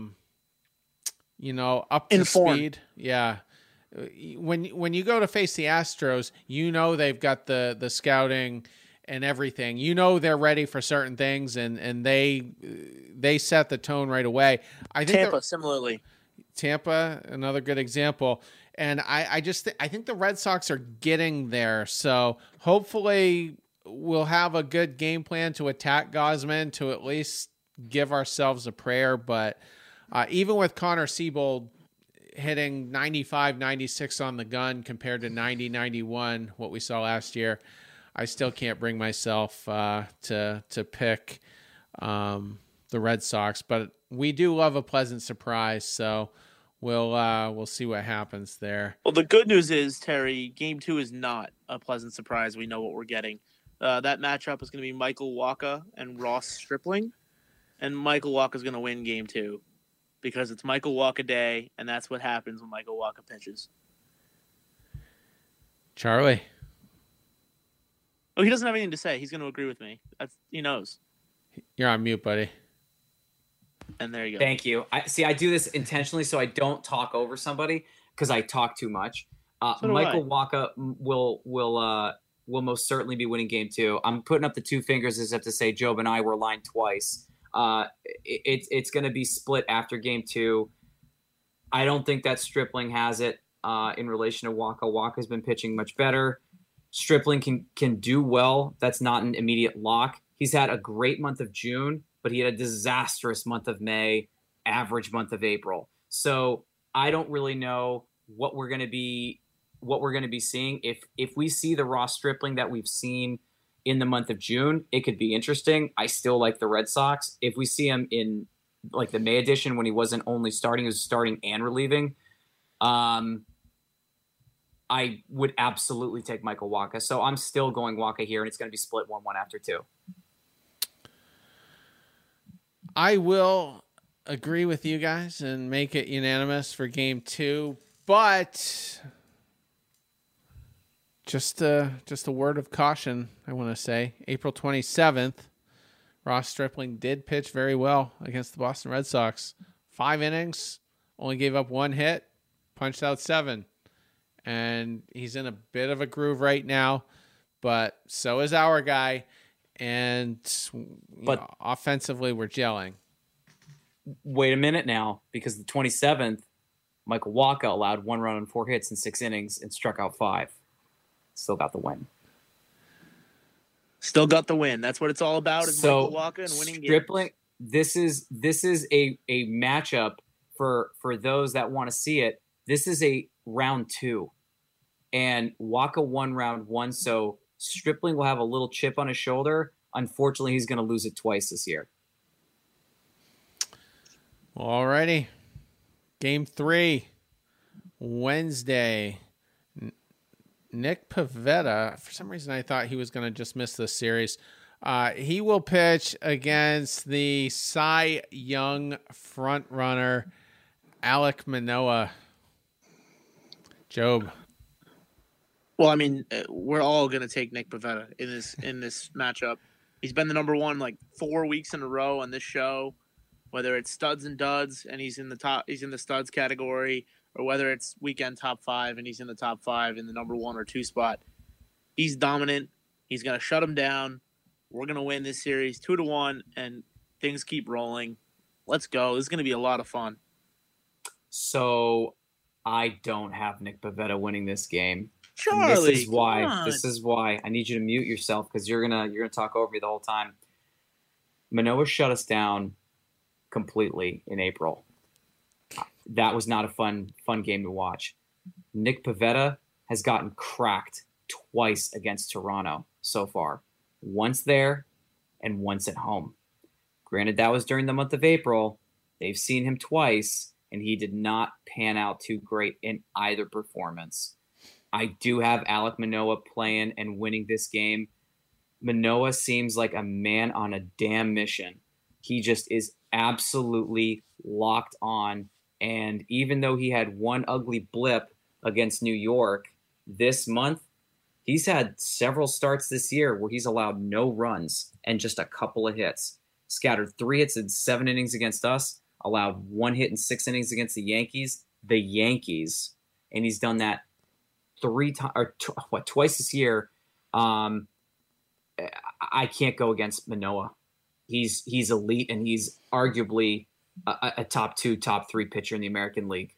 to informed. speed. Yeah. When you go to face the Astros, they've got the scouting and everything. They're ready for certain things, and they set the tone right away. I think Tampa, similarly. Tampa, another good example. And I think the Red Sox are getting there. So hopefully we'll have a good game plan to attack Gausman, to at least give ourselves a prayer. But even with Connor Siebold hitting 95, 96 on the gun compared to 90, 91, what we saw last year, I still can't bring myself to pick the Red Sox. But we do love a pleasant surprise, so we'll see what happens there. Well, the good news is, Terry, Game 2 is not a pleasant surprise. We know what we're getting. That matchup is going to be Michael Wacha and Ross Stripling, and Michael Wacha is going to win Game 2 because it's Michael Wacha Day, and that's what happens when Michael Wacha pitches. Charlie. Oh, he doesn't have anything to say. He's going to agree with me. He knows. You're on mute, buddy. And there you go. Thank you. I do this intentionally so I don't talk over somebody because I talk too much. So do Michael Wacha will will most certainly be winning game 2. I'm putting up the 2 fingers as if to say Job and I were aligned twice. It's going to be split after game 2. I don't think that Stripling has it in relation to Waka. Waka's been pitching much better. Stripling can do well. That's not an immediate lock. He's had a great month of June, but he had a disastrous month of May, average month of April. So I don't really know what we're going to be seeing. If we see the Ross Stripling that we've seen in the month of June, it could be interesting. I still like the Red Sox. If we see him in like the May edition when he wasn't only starting, he was starting and relieving, I would absolutely take Michael Wacha. So I'm still going Wacha here, and it's going to be split 1-1 after 2. I will agree with you guys and make it unanimous for game 2, but just a word of caution, I want to say. April 27th, Ross Stripling did pitch very well against the Boston Red Sox. 5 innings, only gave up 1 hit, punched out 7. And he's in a bit of a groove right now, but so is our guy. And offensively, we're gelling. Wait a minute now, because the 27th, Michael Wacha allowed 1 run on 4 hits in 6 innings and struck out 5. Still got the win. Still got the win. That's what it's all about. Is So Michael Wacha and winning Stripling, games. This is a matchup for those that want to see it. This is a round 2, and Wacha won round 1, so Stripling will have a little chip on his shoulder. Unfortunately, he's going to lose it twice this year. Alrighty. Game 3, Wednesday. Nick Pivetta, for some reason I thought he was going to just miss this series. He will pitch against the Cy Young frontrunner, Alek Manoah. Job. Well, I mean, we're all going to take Nick Pivetta in this matchup. He's been the number 1 like 4 weeks in a row on this show, whether it's studs and duds and he's in the studs category, or whether it's weekend top 5 and he's in the top 5 in the number 1 or 2 spot. He's dominant. He's going to shut him down. We're going to win this series 2-1, and things keep rolling. Let's go. This is going to be a lot of fun. So I don't have Nick Pivetta winning this game. Charlie, This is why I need you to mute yourself, because you're gonna talk over me the whole time. Manoah shut us down completely in April. That was not a fun game to watch. Nick Pivetta has gotten cracked twice against Toronto so far. Once there and once at home. Granted, that was during the month of April. They've seen him twice, and he did not pan out too great in either performance. I do have Alek Manoah playing and winning this game. Manoah seems like a man on a damn mission. He just is absolutely locked on. And even though he had one ugly blip against New York this month, he's had several starts this year where he's allowed no runs and just a couple of hits. Scattered 3 hits in 7 innings against us, allowed 1 hit in 6 innings against the Yankees. And he's done that twice this year. I can't go against Manoah. He's elite, and he's arguably a top 2, top 3 pitcher in the American League.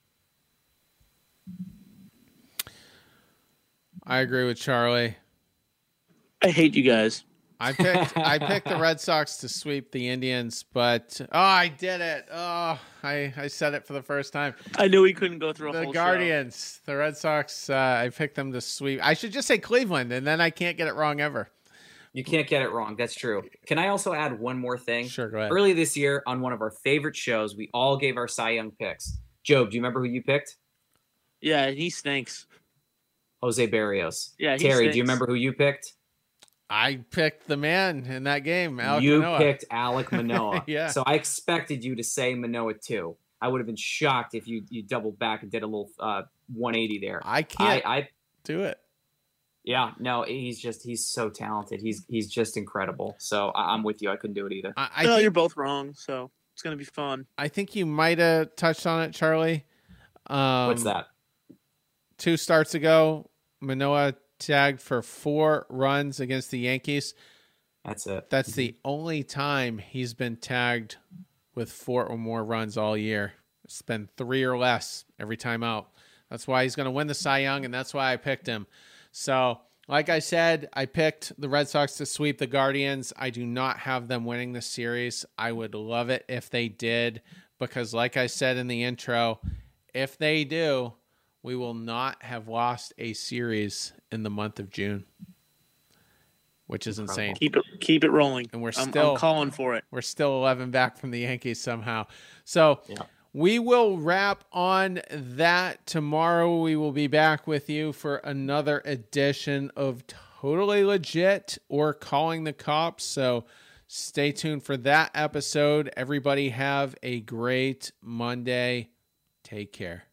I agree with Charlie. I hate you guys. I picked the Red Sox to sweep the Indians, but I did it. I said it for the first time. I knew he couldn't go through a the whole Guardians, the Red Sox. I picked them to sweep. I should just say Cleveland, and then I can't get it wrong ever. You can't get it wrong. That's true. Can I also add one more thing? Sure, go ahead. Early this year, on one of our favorite shows, we all gave our Cy Young picks. Job, do you remember who you picked? Yeah, he stinks. Jose Barrios. Yeah, he Terry, stinks. do you remember who you picked? I picked the man in that game, Alek You Manoah. picked Alek Manoah. Yeah. So I expected you to say Manoah too. I would have been shocked if you doubled back and did a little 180 there. I can't I do it. Yeah, no, he's so talented. He's just incredible. So I'm with you. I couldn't do it either. I No, think, you're both wrong, so it's going to be fun. I think you might have touched on it, Charlie. What's that? 2 starts ago, Manoah tagged for 4 runs against the Yankees. That's it. That's the only time he's been tagged with 4 or more runs all year. It's been 3 or less every time out. That's why he's going to win the Cy Young, and that's why I picked him. So, like I said, I picked the Red Sox to sweep the Guardians. I do not have them winning the series. I would love it if they did, because like I said in the intro, if they do, we will not have lost a series in the month of June, which is insane. Keep it rolling. And I'm calling for it. We're still 11 back from the Yankees somehow. So we will wrap on that tomorrow. We will be back with you for another edition of Totally Legit or Calling the Cops. So stay tuned for that episode. Everybody have a great Monday. Take care.